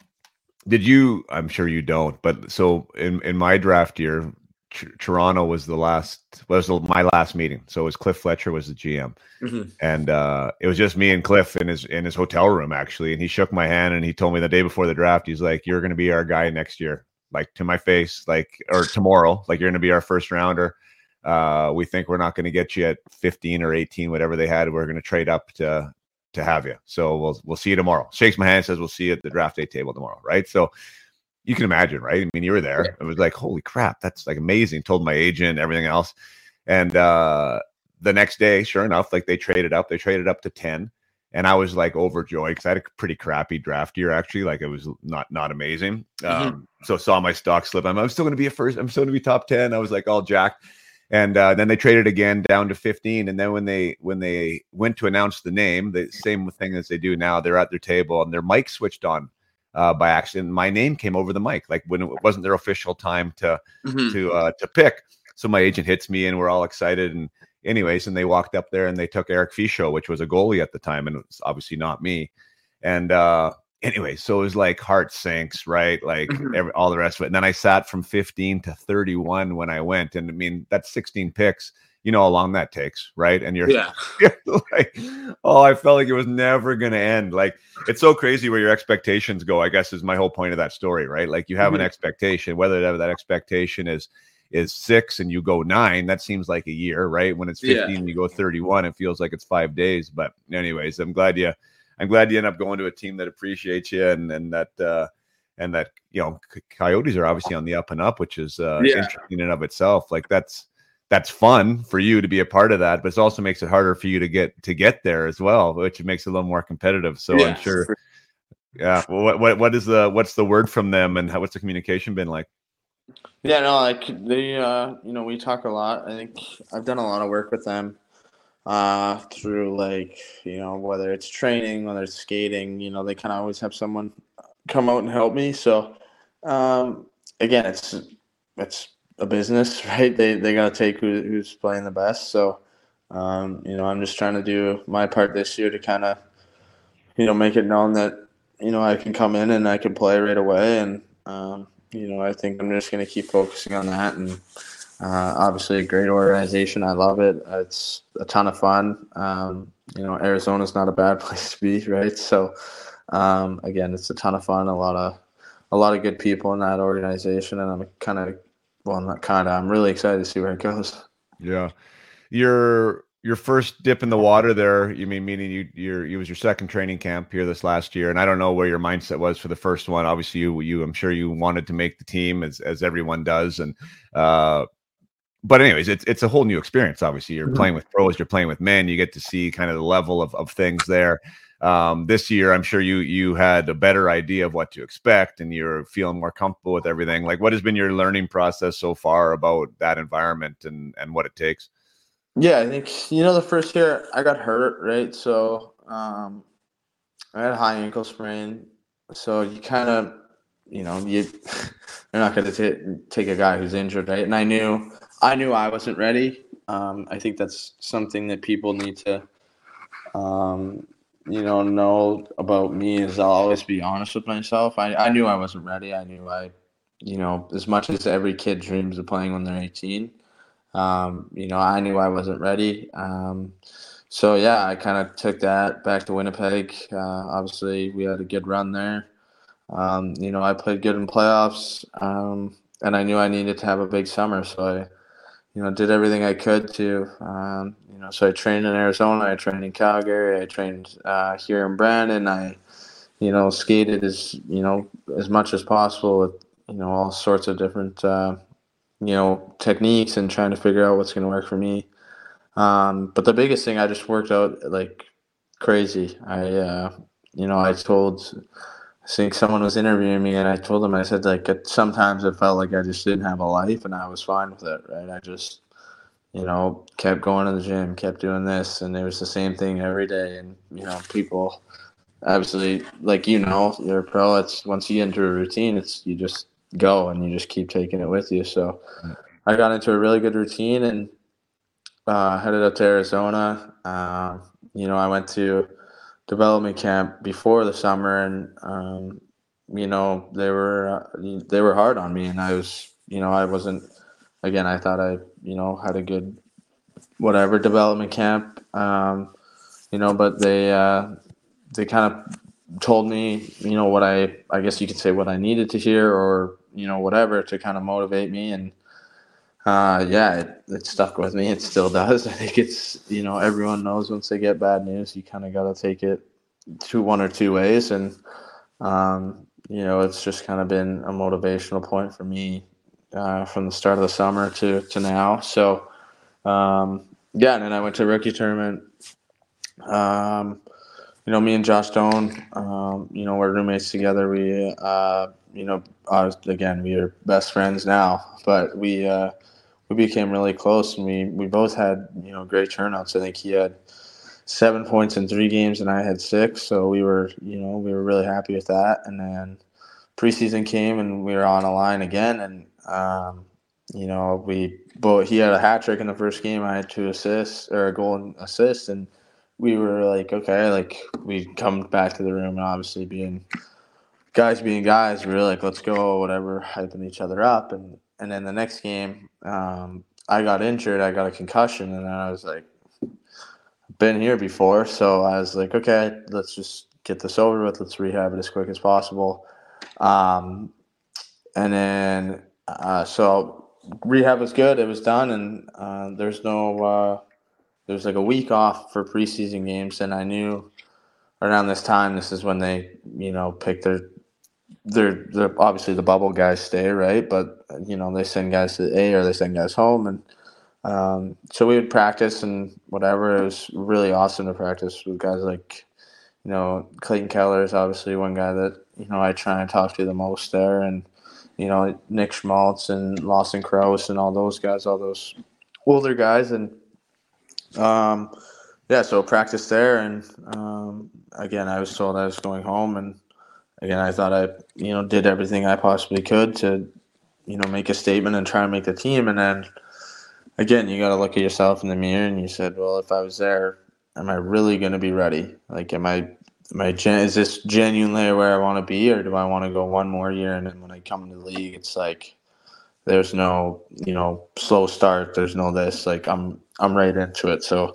did you? I'm sure you don't, but so in in my draft year, Toronto was the last was my last meeting. So it was Cliff Fletcher was the G M, mm-hmm. and uh, it was just me and Cliff in his in his hotel room actually. And he shook my hand and he told me the day before the draft, he's like, "You're going to be our guy next year," like to my face, like or tomorrow, like you're going to be our first rounder. Uh, we think we're not going to get you at fifteen or eighteen, whatever they had. We're going to trade up to to have you. So we'll we'll see you tomorrow. Shakes my hand, says we'll see you at the draft day table tomorrow, right? So. You can imagine, right? I mean, you were there. Yeah. It was like, holy crap, that's like amazing. Told my agent, everything else. And uh, the next day, sure enough, like they traded up. They traded up to ten. And I was like overjoyed because I had a pretty crappy draft year, actually. Like it was not not amazing. Mm-hmm. Um, so saw my stock slip. I'm, I'm still going to be a first. I'm still going to be top ten. I was like all jacked. And uh, then they traded again down to fifteen. And then when they when they went to announce the name, the same thing as they do now, they're at their table and their mic switched on. Uh, by accident, my name came over the mic, like when it wasn't their official time to mm-hmm. to uh, to pick. So my agent hits me, and we're all excited. And anyways, and they walked up there and they took Eric Fischel, which was a goalie at the time, and it was obviously not me. And uh, anyway, so it was like heart sinks, right? Like mm-hmm. every, all the rest of it. And then I sat from fifteen to thirty-one when I went, and I mean that's sixteen picks. You know how long that takes, right? And you're, yeah. you're like, oh, I felt like it was never going to end. Like, it's so crazy where your expectations go, I guess, is my whole point of that story, right? Like, you have mm-hmm. an expectation, whether that, that expectation is is six and you go nine, that seems like a year, right? When it's fifteen yeah. and you go thirty-one, it feels like it's five days. But anyways, I'm glad you, I'm glad you end up going to a team that appreciates you and and that uh, and that you know, Coyotes are obviously on the up and up, which is uh, yeah. interesting in and of itself. Like that's. That's fun for you to be a part of that, but it also makes it harder for you to get to get there as well, which makes it a little more competitive. So yeah, I'm sure. Yeah. Well, what what what is the what's the word from them, and how what's the communication been like? Yeah, no, like they, uh, you know, we talk a lot. I think I've done a lot of work with them uh, through like you know whether it's training, whether it's skating. You know, they kind of always have someone come out and help me. So um, again, it's it's. a business, right? They they gotta take who, who's playing the best. So, um, you know, I'm just trying to do my part this year to kind of, you know, make it known that you know I can come in and I can play right away. And um, you know, I think I'm just gonna keep focusing on that. And uh, obviously, a great organization. I love it. It's a ton of fun. Um, you know, Arizona's not a bad place to be, right? So, um, again, it's a ton of fun. A lot of a lot of good people in that organization, and I'm kind of Well, I'm not kind of. I'm really excited to see where it goes. Yeah, your your first dip in the water there. You mean meaning you your it was your second training camp here this last year, and I don't know where your mindset was for the first one. Obviously, you you I'm sure you wanted to make the team as as everyone does, and uh, but anyways, it's it's a whole new experience. Obviously, you're mm-hmm. playing with pros, you're playing with men. You get to see kind of the level of of things there. Um, this year, I'm sure you you had a better idea of what to expect, and you're feeling more comfortable with everything. Like, what has been your learning process so far about that environment and and what it takes? Yeah, I think you know the first year I got hurt, right? So um, I had a high ankle sprain. So you kind of, you know, you you're not going to take a guy who's injured, right? And I knew I knew I wasn't ready. Um, I think that's something that people need to. Um, you know, know about me is I'll always be honest with myself. I, I knew I wasn't ready. I knew I, you know, as much as every kid dreams of playing when they're eighteen, um, you know, I knew I wasn't ready. Um, so, yeah, I kind of took that back to Winnipeg. Uh, obviously, we had a good run there. Um, you know, I played good in playoffs, um, and I knew I needed to have a big summer. So I, you know, did everything I could to, um, you know, so I trained in Arizona, I trained in Calgary, I trained uh, here in Brandon. I, you know, skated as, you know, as much as possible with, you know, all sorts of different, uh, you know, techniques and trying to figure out what's going to work for me. Um, but the biggest thing, I just worked out like crazy. I, uh, you know, I told, I think someone was interviewing me, and I told them, I said, like, it, sometimes it felt like I just didn't have a life, and I was fine with it, right? I just, you know, kept going to the gym, kept doing this, and it was the same thing every day. And, you know, people obviously, like, you know, you're a pro. It's once you get into a routine, it's you just go and you just keep taking it with you. So I got into a really good routine and uh, headed up to Arizona. Uh, you know, I went to development camp before the summer, and um, you know, they were uh, they were hard on me, and I was, you know, I wasn't. Again, I thought I, you know, had a good whatever development camp, um, you know, but they uh, they kind of told me, you know, what I I guess you could say what I needed to hear, or you know, whatever to kind of motivate me, and uh, yeah, it, it stuck with me. It still does. I think it's, you know, everyone knows once they get bad news, you kind of got to take it to one or two ways, and um, you know, it's just kind of been a motivational point for me uh, from the start of the summer to to now. So. Um, yeah, and then I went to rookie tournament. Um, you know, me and Josh Stone, um, you know, we're roommates together. We, uh, you know, uh, again, we are best friends now, but we uh, we became really close, and we, we both had, you know, great turnouts. I think he had seven points in three games, and I had six. So we were, you know, we were really happy with that. And then preseason came, and we were on a line again, and um, you know, we both he had a hat trick in the first game. I had two assists or a goal and assist, and we were like, okay, like we come back to the room, and obviously being guys being guys, we were like, let's go, whatever, hyping each other up. And and then the next game, um, I got injured, I got a concussion, and I was like, been here before, so I was like, okay, let's just get this over with. Let's rehab it as quick as possible. Um, and then uh, so. Rehab was good. It was done, and uh, there's no uh, there's like a week off for preseason games, and I knew around this time this is when they, you know, pick their their, their obviously the bubble guys stay, right, but you know, they send guys to the A or they send guys home, and um, so we would practice and whatever. It was really awesome to practice with guys like, you know, Clayton Keller is obviously one guy that, you know, I try and talk to the most there, and you know, Nick Schmaltz and Lawson Krause and all those guys, all those older guys. And, um, yeah, so practice there. And, um, again, I was told I was going home. And, again, I thought I, you know, did everything I possibly could to, you know, make a statement and try and make the team. And then, again, you got to look at yourself in the mirror and you said, well, if I was there, am I really going to be ready? Like, am I – Am I gen- is this genuinely where I want to be, or do I want to go one more year? And then when I come into the league, it's like there's no, you know, slow start. There's no this. Like I'm, I'm right into it. So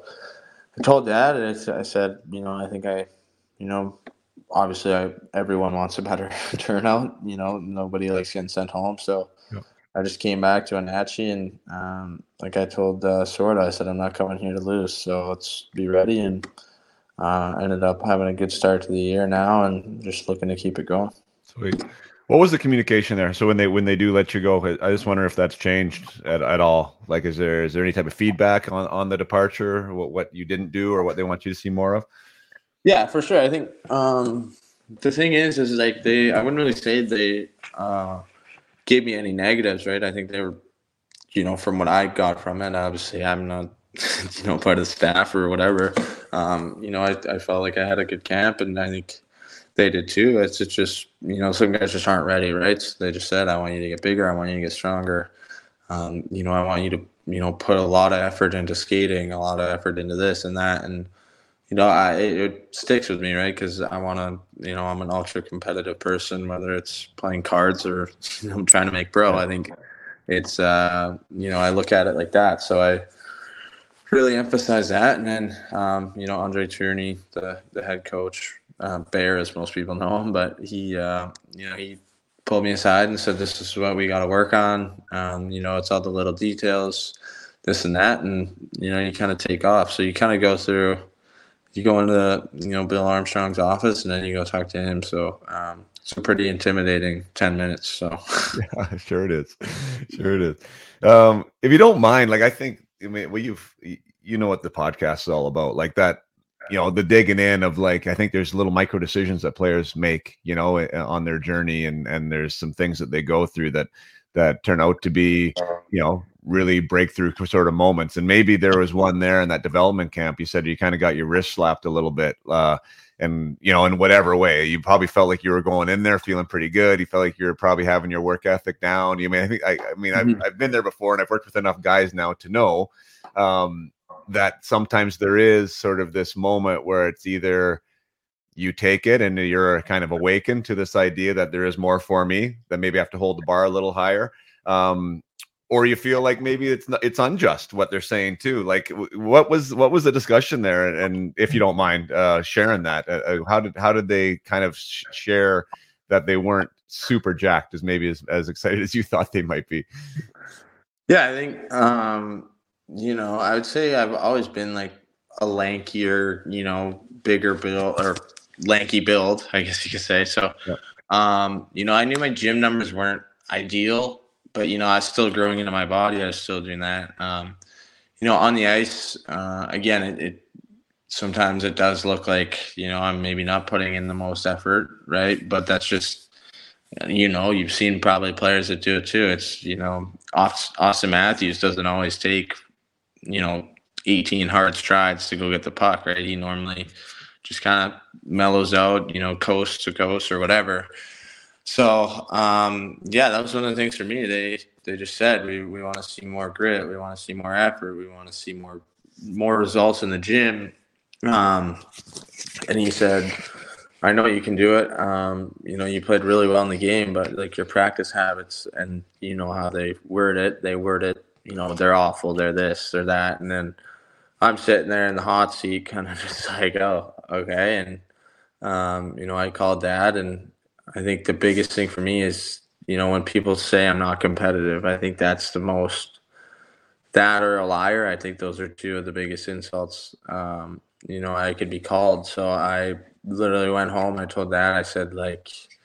I told Dad, and I said, you know, I think I, you know, obviously I, everyone wants a better turnout. You know, nobody likes getting sent home. So yep. I just came back to Wenatchee, and um, like I told uh, Sorda, I said, I'm not coming here to lose. So let's be ready. And Uh, ended up having a good start to the year now, and just looking to keep it going. Sweet. What was the communication there? So when they when they do let you go, I just wonder if that's changed at, at all. Like, is there is there any type of feedback on, on the departure, what what you didn't do, or what they want you to see more of? Yeah, for sure. I think um, the thing is, is like they, I wouldn't really say they uh, gave me any negatives, right? I think they were, you know, from what I got from it. Obviously, I'm not, you know, part of the staff or whatever. Um, you know, I, I felt like I had a good camp, and I think they did too. It's, it's just, you know, some guys just aren't ready, right? So they just said, I want you to get bigger. I want you to get stronger. Um, you know, I want you to, you know, put a lot of effort into skating, a lot of effort into this and that. And, you know, I, it, it sticks with me, right? Because I want to, you know, I'm an ultra competitive person, whether it's playing cards or, you know, trying to make pro. I think it's, uh, you know, I look at it like that. So I really emphasize that. And then, um, you know, Andre Tourigny, the, the head coach, uh, Bear, as most people know him, but he, uh, you know, he pulled me aside and said, this is what we got to work on. Um, you know, it's all the little details, this and that. And, you know, you kind of take off. So you kind of go through, you go into, you know, Bill Armstrong's office, and then you go talk to him. So um, it's a pretty intimidating ten minutes. So yeah, sure it is. Sure it is. Um, if you don't mind, like, I think, I mean, well, you've, you know what the podcast is all about, like that, you know, the digging in of, like, I think there's little micro decisions that players make, you know, on their journey. And, and there's some things that they go through that, that turn out to be, you know, really breakthrough sort of moments. And maybe there was one there in that development camp. You said you kind of got your wrist slapped a little bit, uh, and, you know, in whatever way, you probably felt like you were going in there feeling pretty good. You felt like you were probably having your work ethic down. You mean, I think, I, I mean, mm-hmm. I've, I've been there before, and I've worked with enough guys now to know um, that sometimes there is sort of this moment where it's either you take it and you're kind of awakened to this idea that there is more for me, that maybe I have to hold the bar a little higher. Um, or you feel like maybe it's not, it's unjust what they're saying too. Like what was, what was the discussion there? And if you don't mind uh, sharing that, uh, how did, how did they kind of sh- share that they weren't super jacked as maybe as, as excited as you thought they might be? Yeah, I think, um, you know, I would say I've always been like a lankier, you know, bigger build or lanky build, I guess you could say. So, yeah. um, you know, I knew my gym numbers weren't ideal, but, you know, I was still growing into my body. I was still doing that. Um, you know, on the ice, uh, again, it, it sometimes it does look like, you know, I'm maybe not putting in the most effort, right? But that's just, you know, you've seen probably players that do it too. It's, you know, Austin Matthews doesn't always take, you know, eighteen hard strides to go get the puck, right? He normally just kind of mellows out, you know, coast to coast or whatever. So, um, yeah, that was one of the things for me. They they just said, we, we want to see more grit. We want to see more effort. We want to see more more results in the gym. Um, and he said, I know you can do it. Um, you know, you played really well in the game, but, like, your practice habits and, you know, how they word it, they word it, you know, they're awful, they're this, they're that. And then I'm sitting there in the hot seat kind of just like, oh, okay. And, um, you know, I called Dad, and I think the biggest thing for me is, you know, when people say I'm not competitive, I think that's the most, that or a liar. I think those are two of the biggest insults, um, you know, I could be called. So I literally went home. I told Dad, I said, like,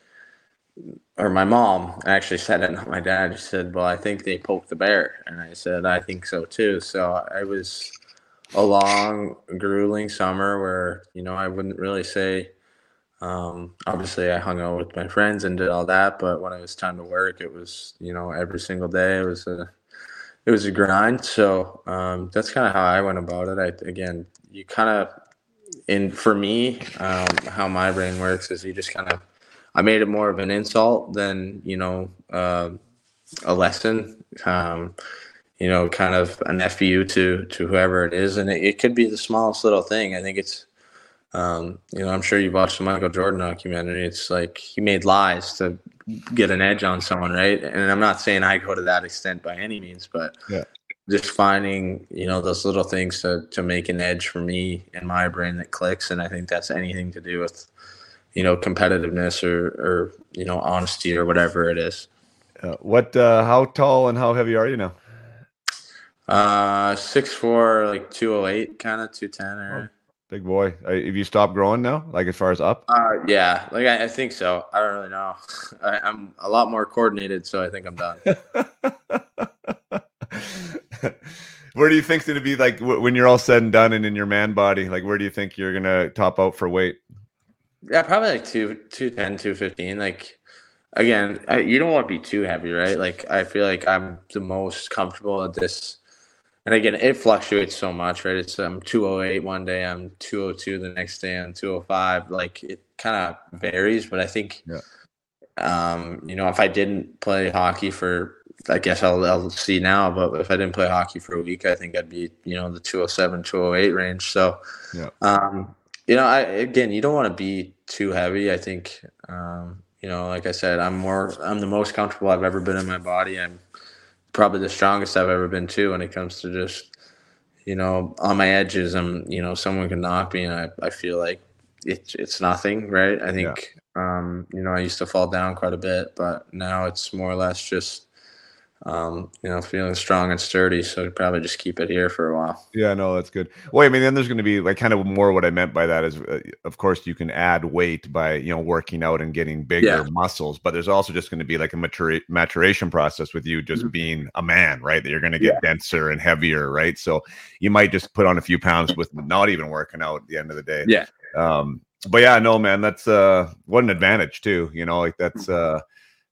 or my mom actually said it, not my dad. She said, well, I think they poked the bear. And I said, I think so too. So I was a long, grueling summer where, you know, I wouldn't really say, um, obviously I hung out with my friends and did all that, but when it was time to work, it was, you know, every single day it was a, it was a grind. So, um, that's kind of how I went about it. I, again, you kind of, in, for me, um, how my brain works is you just kind of, I made it more of an insult than, you know, uh, a lesson, um, you know, kind of an F U to, to whoever it is. And it, it could be the smallest little thing. I think it's, um, you know, I'm sure you've watched the Michael Jordan documentary. It's like he made lies to get an edge on someone, right? And I'm not saying I go to that extent by any means, but yeah, just finding, you know, those little things to, to make an edge for me in my brain that clicks. And I think that's anything to do with, you know, competitiveness or, or, you know, honesty or whatever it is. Uh, what, uh, how tall and how heavy are you now? Uh, six four, like two oh eight, kind of two ten. Or... Oh, big boy. Uh, have you stopped growing now? Like as far as up? Uh, yeah, like I, I think so. I don't really know. I, I'm a lot more coordinated, so I think I'm done. Where do you think's going to be like w- when you're all said and done and in your man body? Like, where do you think you're going to top out for weight? Yeah, probably like two, two ten, two fifteen. Like, again, I, you don't want to be too heavy, right? Like, I feel like I'm the most comfortable at this. And again, it fluctuates so much, right? It's um two oh eight one day, I'm two oh two the next day, I'm two oh five. Like, it kind of varies, but I think, yeah. um, you know, if I didn't play hockey for, I guess I'll, I'll see now, but if I didn't play hockey for a week, I think I'd be, you know, the two oh seven, two oh eight range. So, yeah. um, you know, I, again, you don't want to be too heavy. I think, um, you know, like I said, I'm more, I'm the most comfortable I've ever been in my body. I'm probably the strongest I've ever been too when it comes to just, you know, on my edges. I'm, you know, someone can knock me and I, I feel like it's, it's nothing, right? I think, yeah. um, you know, I used to fall down quite a bit, but now it's more or less just, um, you know, feeling strong and sturdy. So I'd probably just keep it here for a while. Yeah, no, that's good. Well, I mean, then there's going to be like kind of more what I meant by that is, uh, of course, you can add weight by, you know, working out and getting bigger yeah. muscles, but there's also just going to be like a matura- maturation process with you just mm-hmm. being a man, right? That you're going to get yeah. denser and heavier, right? So you might just put on a few pounds with not even working out at the end of the day. Yeah. Um, but yeah, no, man, that's uh, what an advantage too. You know, like that's uh,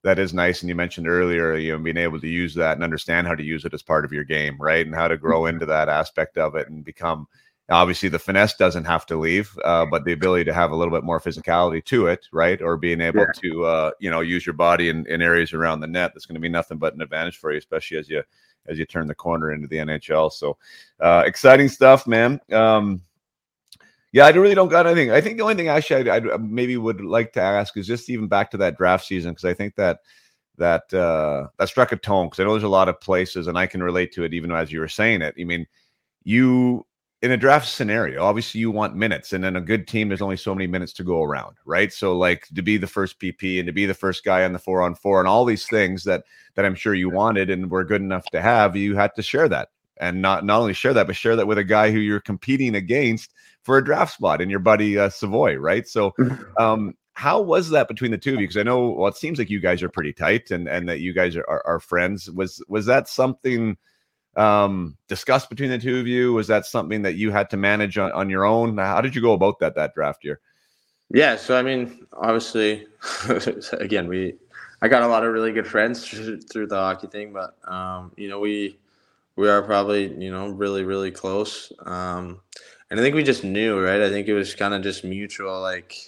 that is nice. And you mentioned earlier, you know, being able to use that and understand how to use it as part of your game, right? And how to grow into that aspect of it and become, obviously the finesse doesn't have to leave, uh, but the ability to have a little bit more physicality to it, right? Or being able yeah. to, uh, you know, use your body in, in areas around the net. That's going to be nothing but an advantage for you, especially as you, as you turn the corner into the N H L. So uh, exciting stuff, man. Um, yeah, I really don't got anything. I think the only thing actually I maybe would like to ask is just even back to that draft season, because I think that that uh, that struck a tone, because I know there's a lot of places, and I can relate to it even as you were saying it. I mean, you, in a draft scenario, obviously you want minutes, and in a good team, there's only so many minutes to go around, right? So like to be the first P P and to be the first guy on the four on four and all these things that that I'm sure you wanted and were good enough to have, you had to share that. And not, not only share that, but share that with a guy who you're competing against for a draft spot, and your buddy uh, Savoy, right? So um, how was that between the two of you? Because I know, well, it seems like you guys are pretty tight, and, and that you guys are, are, are friends. Was was that something um, discussed between the two of you? Was that something that you had to manage on, on your own? How did you go about that that draft year? Yeah, so I mean, obviously, again, we I got a lot of really good friends through, through the hockey thing, but um, you know, we we are probably, you know, really, really close. Um, and I think we just knew, right? I think it was kind of just mutual, like,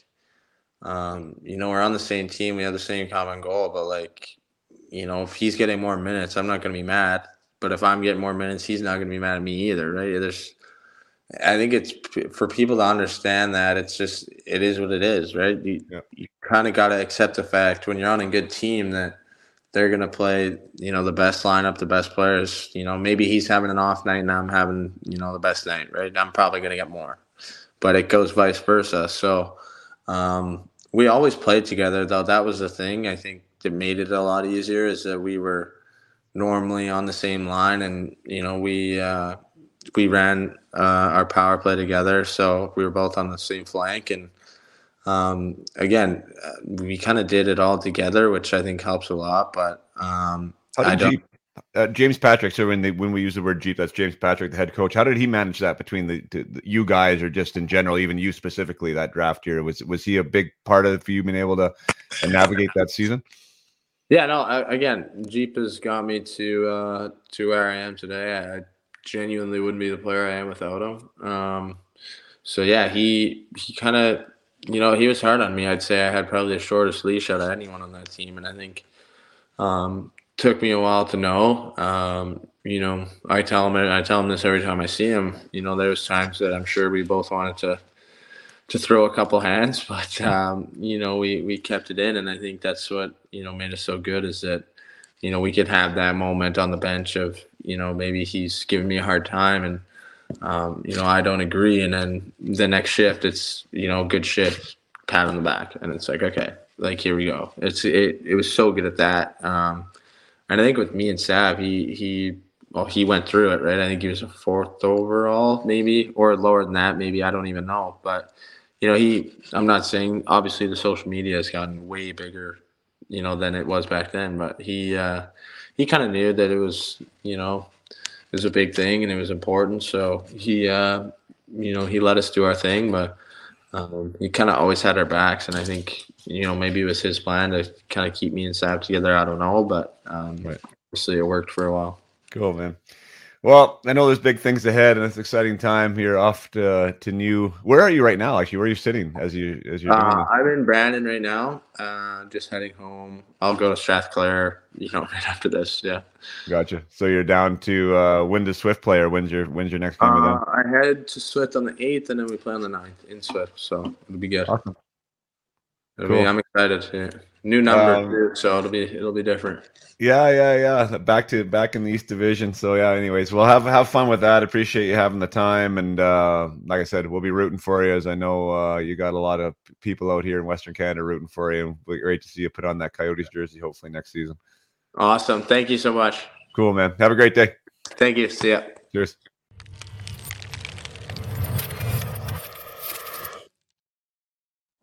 um, you know, we're on the same team. We have the same common goal, but, like, you know, if he's getting more minutes, I'm not going to be mad. But if I'm getting more minutes, he's not going to be mad at me either, right? There's, I think it's for people to understand that it's just, it is what it is, right? You, yeah. you kind of got to accept the fact when you're on a good team that they're going to play, you know, the best lineup, the best players. You know, maybe he's having an off night and I'm having, you know, the best night, right? I'm probably going to get more. But it goes vice versa. So um, we always played together, though. That was the thing I think that made it a lot easier, is that we were normally on the same line, and, you know, we uh, we ran uh, our power play together. So we were both on the same flank. And Um, again, we kind of did it all together, which I think helps a lot. But um, how did I don't. Jeep, uh, James Patrick? So when they when we use the word Jeep, that's James Patrick, the head coach. How did he manage that between the, the, the you guys, or just in general, even you specifically that draft year? Was was he a big part of it for you being able to, to navigate that season? Yeah, no. I, again, Jeep has got me to uh, to where I am today. I genuinely wouldn't be the player I am without him. Um, so yeah, he he kind of. You know, he was hard on me. I'd say I had probably the shortest leash out of anyone on that team, and I think um, took me a while to know. Um, you know, I tell him, I tell him this every time I see him. You know, there was times that I'm sure we both wanted to to throw a couple hands, but um, you know, we we kept it in, and I think that's what, you know, made us so good, is that, you know, we could have that moment on the bench of, you know, maybe he's giving me a hard time, and Um, you know, I don't agree. And then the next shift, it's, you know, good shift, pat on the back. And it's like, okay, like, here we go. It's, it, it was so good at that. Um, and I think with me and Sav, he, he, well, he went through it, right? I think he was a fourth overall, maybe, or lower than that, maybe. I don't even know. But, you know, he, I'm not saying, obviously the social media has gotten way bigger, you know, than it was back then. But he, uh, he kind of knew that it was, you know, it was a big thing and it was important. So he, uh, you know, he let us do our thing, but um, he kind of always had our backs. And I think, you know, maybe it was his plan to kind of keep me and Sav together. I don't know, but um, right. Obviously it worked for a while. Cool, man. Well, I know there's big things ahead, and it's an exciting time here off to, to new. Where are you right now? Actually, where are you sitting as you as you're doing uh, I'm in Brandon right now. Uh, just heading home. I'll go to Strathclair, you know, right after this. Yeah. Gotcha. So you're down to uh, when does Swift play, or when's your when's your next game with them? Uh, I head to Swift on the eighth, and then we play on the ninth in Swift. So it'll be good. Awesome. It'll cool. be, I'm excited. Yeah. New number um, too, so it'll be it'll be different. Yeah, yeah, yeah. Back to back in the East Division. So yeah. Anyways, we'll have have fun with that. Appreciate you having the time, and uh, like I said, we'll be rooting for you. As I know uh, you got a lot of people out here in Western Canada rooting for you, and we're great to see you put on that Coyotes jersey. Hopefully next season. Awesome. Thank you so much. Cool, man. Have a great day. Thank you. See ya. Cheers.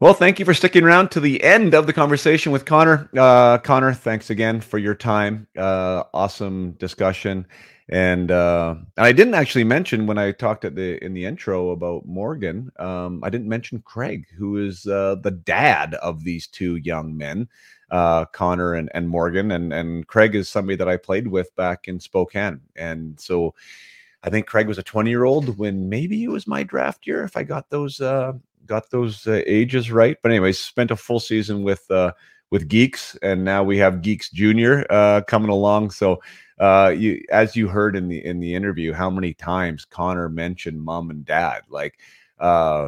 Well, thank you for sticking around to the end of the conversation with Connor. Uh, Connor, thanks again for your time. Uh, awesome discussion. And uh, and I didn't actually mention when I talked at the in the intro about Morgan. Um, I didn't mention Craig, who is uh, the dad of these two young men, uh, Connor and, and Morgan. And and Craig is somebody that I played with back in Spokane. And so I think Craig was a twenty year old when maybe it was my draft year, if I got those uh, got those uh, ages right. But anyways, spent a full season with uh, with Geeks, and now we have Geeks Junior uh, coming along. So uh, you, as you heard in the in the interview, how many times Connor mentioned mom and dad, like. Uh,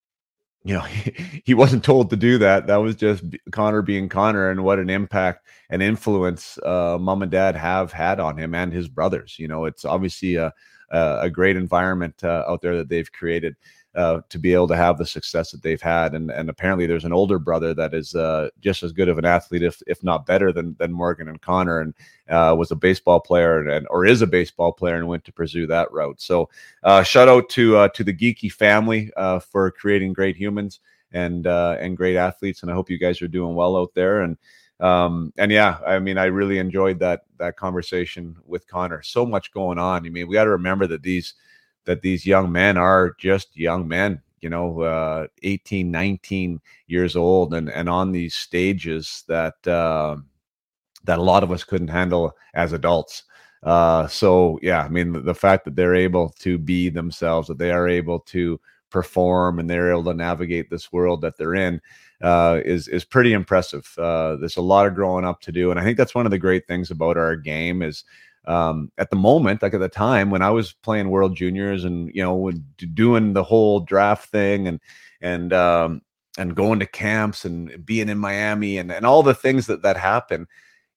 you know, he, he wasn't told to do that. That was just Connor being Connor, and what an impact and influence uh, mom and dad have had on him and his brothers. You know, it's obviously a, a, a great environment uh, out there that they've created uh, to be able to have the success that they've had. And, and apparently there's an older brother that is uh, just as good of an athlete, if, if not better than, than Morgan and Connor, and uh, was a baseball player and, and, or is a baseball player and went to pursue that route. So uh, shout out to, uh, to the Geeky family uh, for creating great humans and, uh, and great athletes. And I hope you guys are doing well out there. And, um, and yeah, I mean, I really enjoyed that, that conversation with Connor. So much going on. I mean, we got to remember that these, that these young men are just young men, you know, uh, eighteen, nineteen years old, and, and on these stages that, uh, that a lot of us couldn't handle as adults. Uh, so yeah, I mean, the, the fact that they're able to be themselves, that they are able to perform, and they're able to navigate this world that they're in, uh, is, is pretty impressive. Uh, there's a lot of growing up to do. And I think that's one of the great things about our game is, Um, at the moment, like at the time when I was playing World Juniors and, you know, doing the whole draft thing and, and, um, and going to camps and being in Miami and, and all the things that, that happen,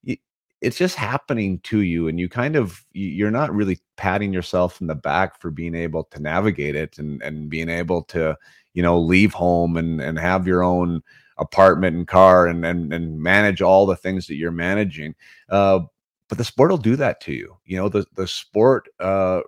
it's just happening to you. And you kind of, you're not really patting yourself in the back for being able to navigate it and, and being able to, you know, leave home and, and have your own apartment and car and, and, and manage all the things that you're managing. Uh, But the sport will do that to you. You know, the, the sport uh,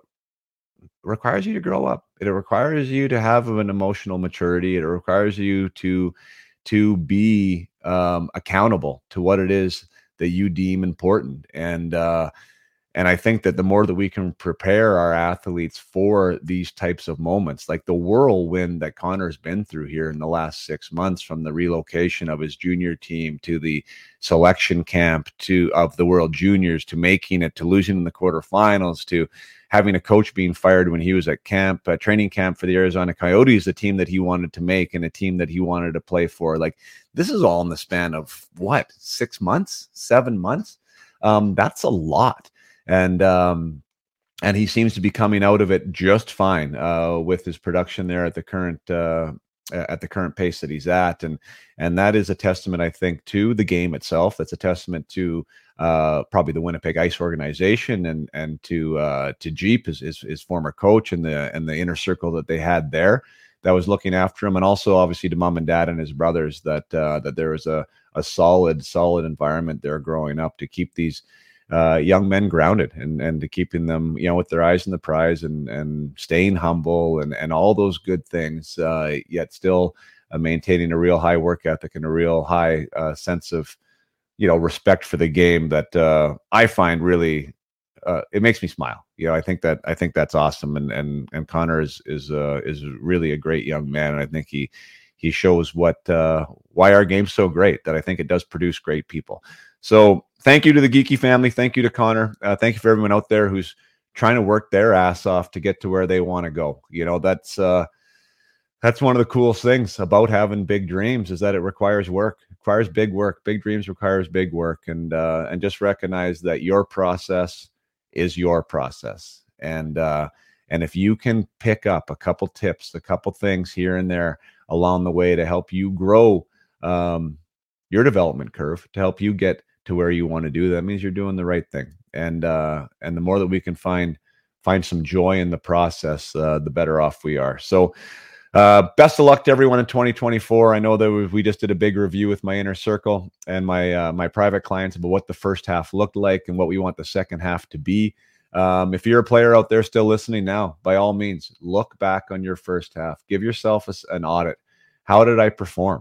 requires you to grow up. It requires you to have an emotional maturity. It requires you to, to be um, accountable to what it is that you deem important. And, uh, and I think that the more that we can prepare our athletes for these types of moments, like the whirlwind that Connor's been through here in the last six months, from the relocation of his junior team to the selection camp to of the World Juniors, to making it, to losing in the quarterfinals, to having a coach being fired when he was at camp, uh, training camp for the Arizona Coyotes, a team that he wanted to make and a team that he wanted to play for. Like, this is all in the span of what, six months, seven months? Um, that's a lot. And um, and he seems to be coming out of it just fine uh, with his production there at the current uh, at the current pace that he's at, and and that is a testament, I think, to the game itself. That's a testament to uh, probably the Winnipeg Ice organization and and to uh, to Jeep, his, his his former coach, and the and the inner circle that they had there that was looking after him, and also obviously to mom and dad and his brothers, that uh, that there was a a solid solid environment there growing up to keep these Uh, young men grounded and and to keeping them, you know, with their eyes on the prize and and staying humble and and all those good things, uh, yet still uh, maintaining a real high work ethic and a real high uh, sense of, you know, respect for the game that uh, I find really uh, it makes me smile. You know, I think that I think that's awesome, and and and Connor is is uh, is really a great young man, and I think he he shows what uh, why our game's so great. That I think it does produce great people. So thank you to the Geeky family. Thank you to Connor. Uh, thank you for everyone out there who's trying to work their ass off to get to where they want to go. You know, that's uh, that's one of the coolest things about having big dreams, is that it requires work. It requires big work. Big dreams requires big work, and uh, and just recognize that your process is your process. And uh, and if you can pick up a couple tips, a couple things here and there along the way to help you grow um, your development curve, to help you get to where you want to do, that means you're doing the right thing. And uh, and the more that we can find find some joy in the process, uh, the better off we are. So uh, best of luck to everyone in twenty twenty-four. I know that we, we just did a big review with my inner circle and my uh, my private clients about what the first half looked like and what we want the second half to be. Um, if you're a player out there still listening now, by all means, look back on your first half. Give yourself a, an audit. How did I perform?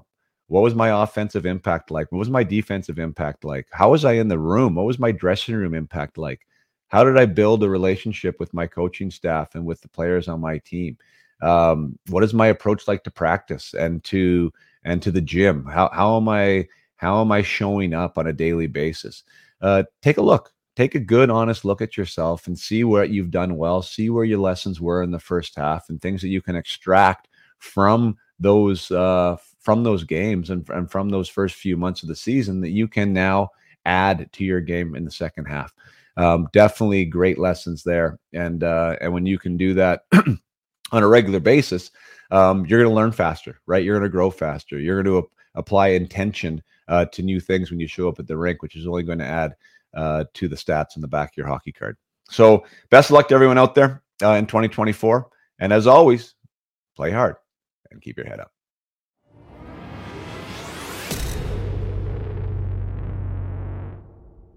What was my offensive impact like? What was my defensive impact like? How was I in the room? What was my dressing room impact like? How did I build a relationship with my coaching staff and with the players on my team? Um, what is my approach like to practice and to and to the gym? How how am I how am I showing up on a daily basis? Uh, take a look. Take a good, honest look at yourself and see what you've done well. See where your lessons were in the first half and things that you can extract from those uh, from those games and, and from those first few months of the season that you can now add to your game in the second half. Um, definitely great lessons there. And, uh, and when you can do that on a regular basis, um, you're going to learn faster, right? You're going to grow faster. You're going to ap- apply intention uh, to new things when you show up at the rink, which is only going to add uh, to the stats in the back of your hockey card. So best of luck to everyone out there uh, in twenty twenty-four. And as always, play hard and keep your head up.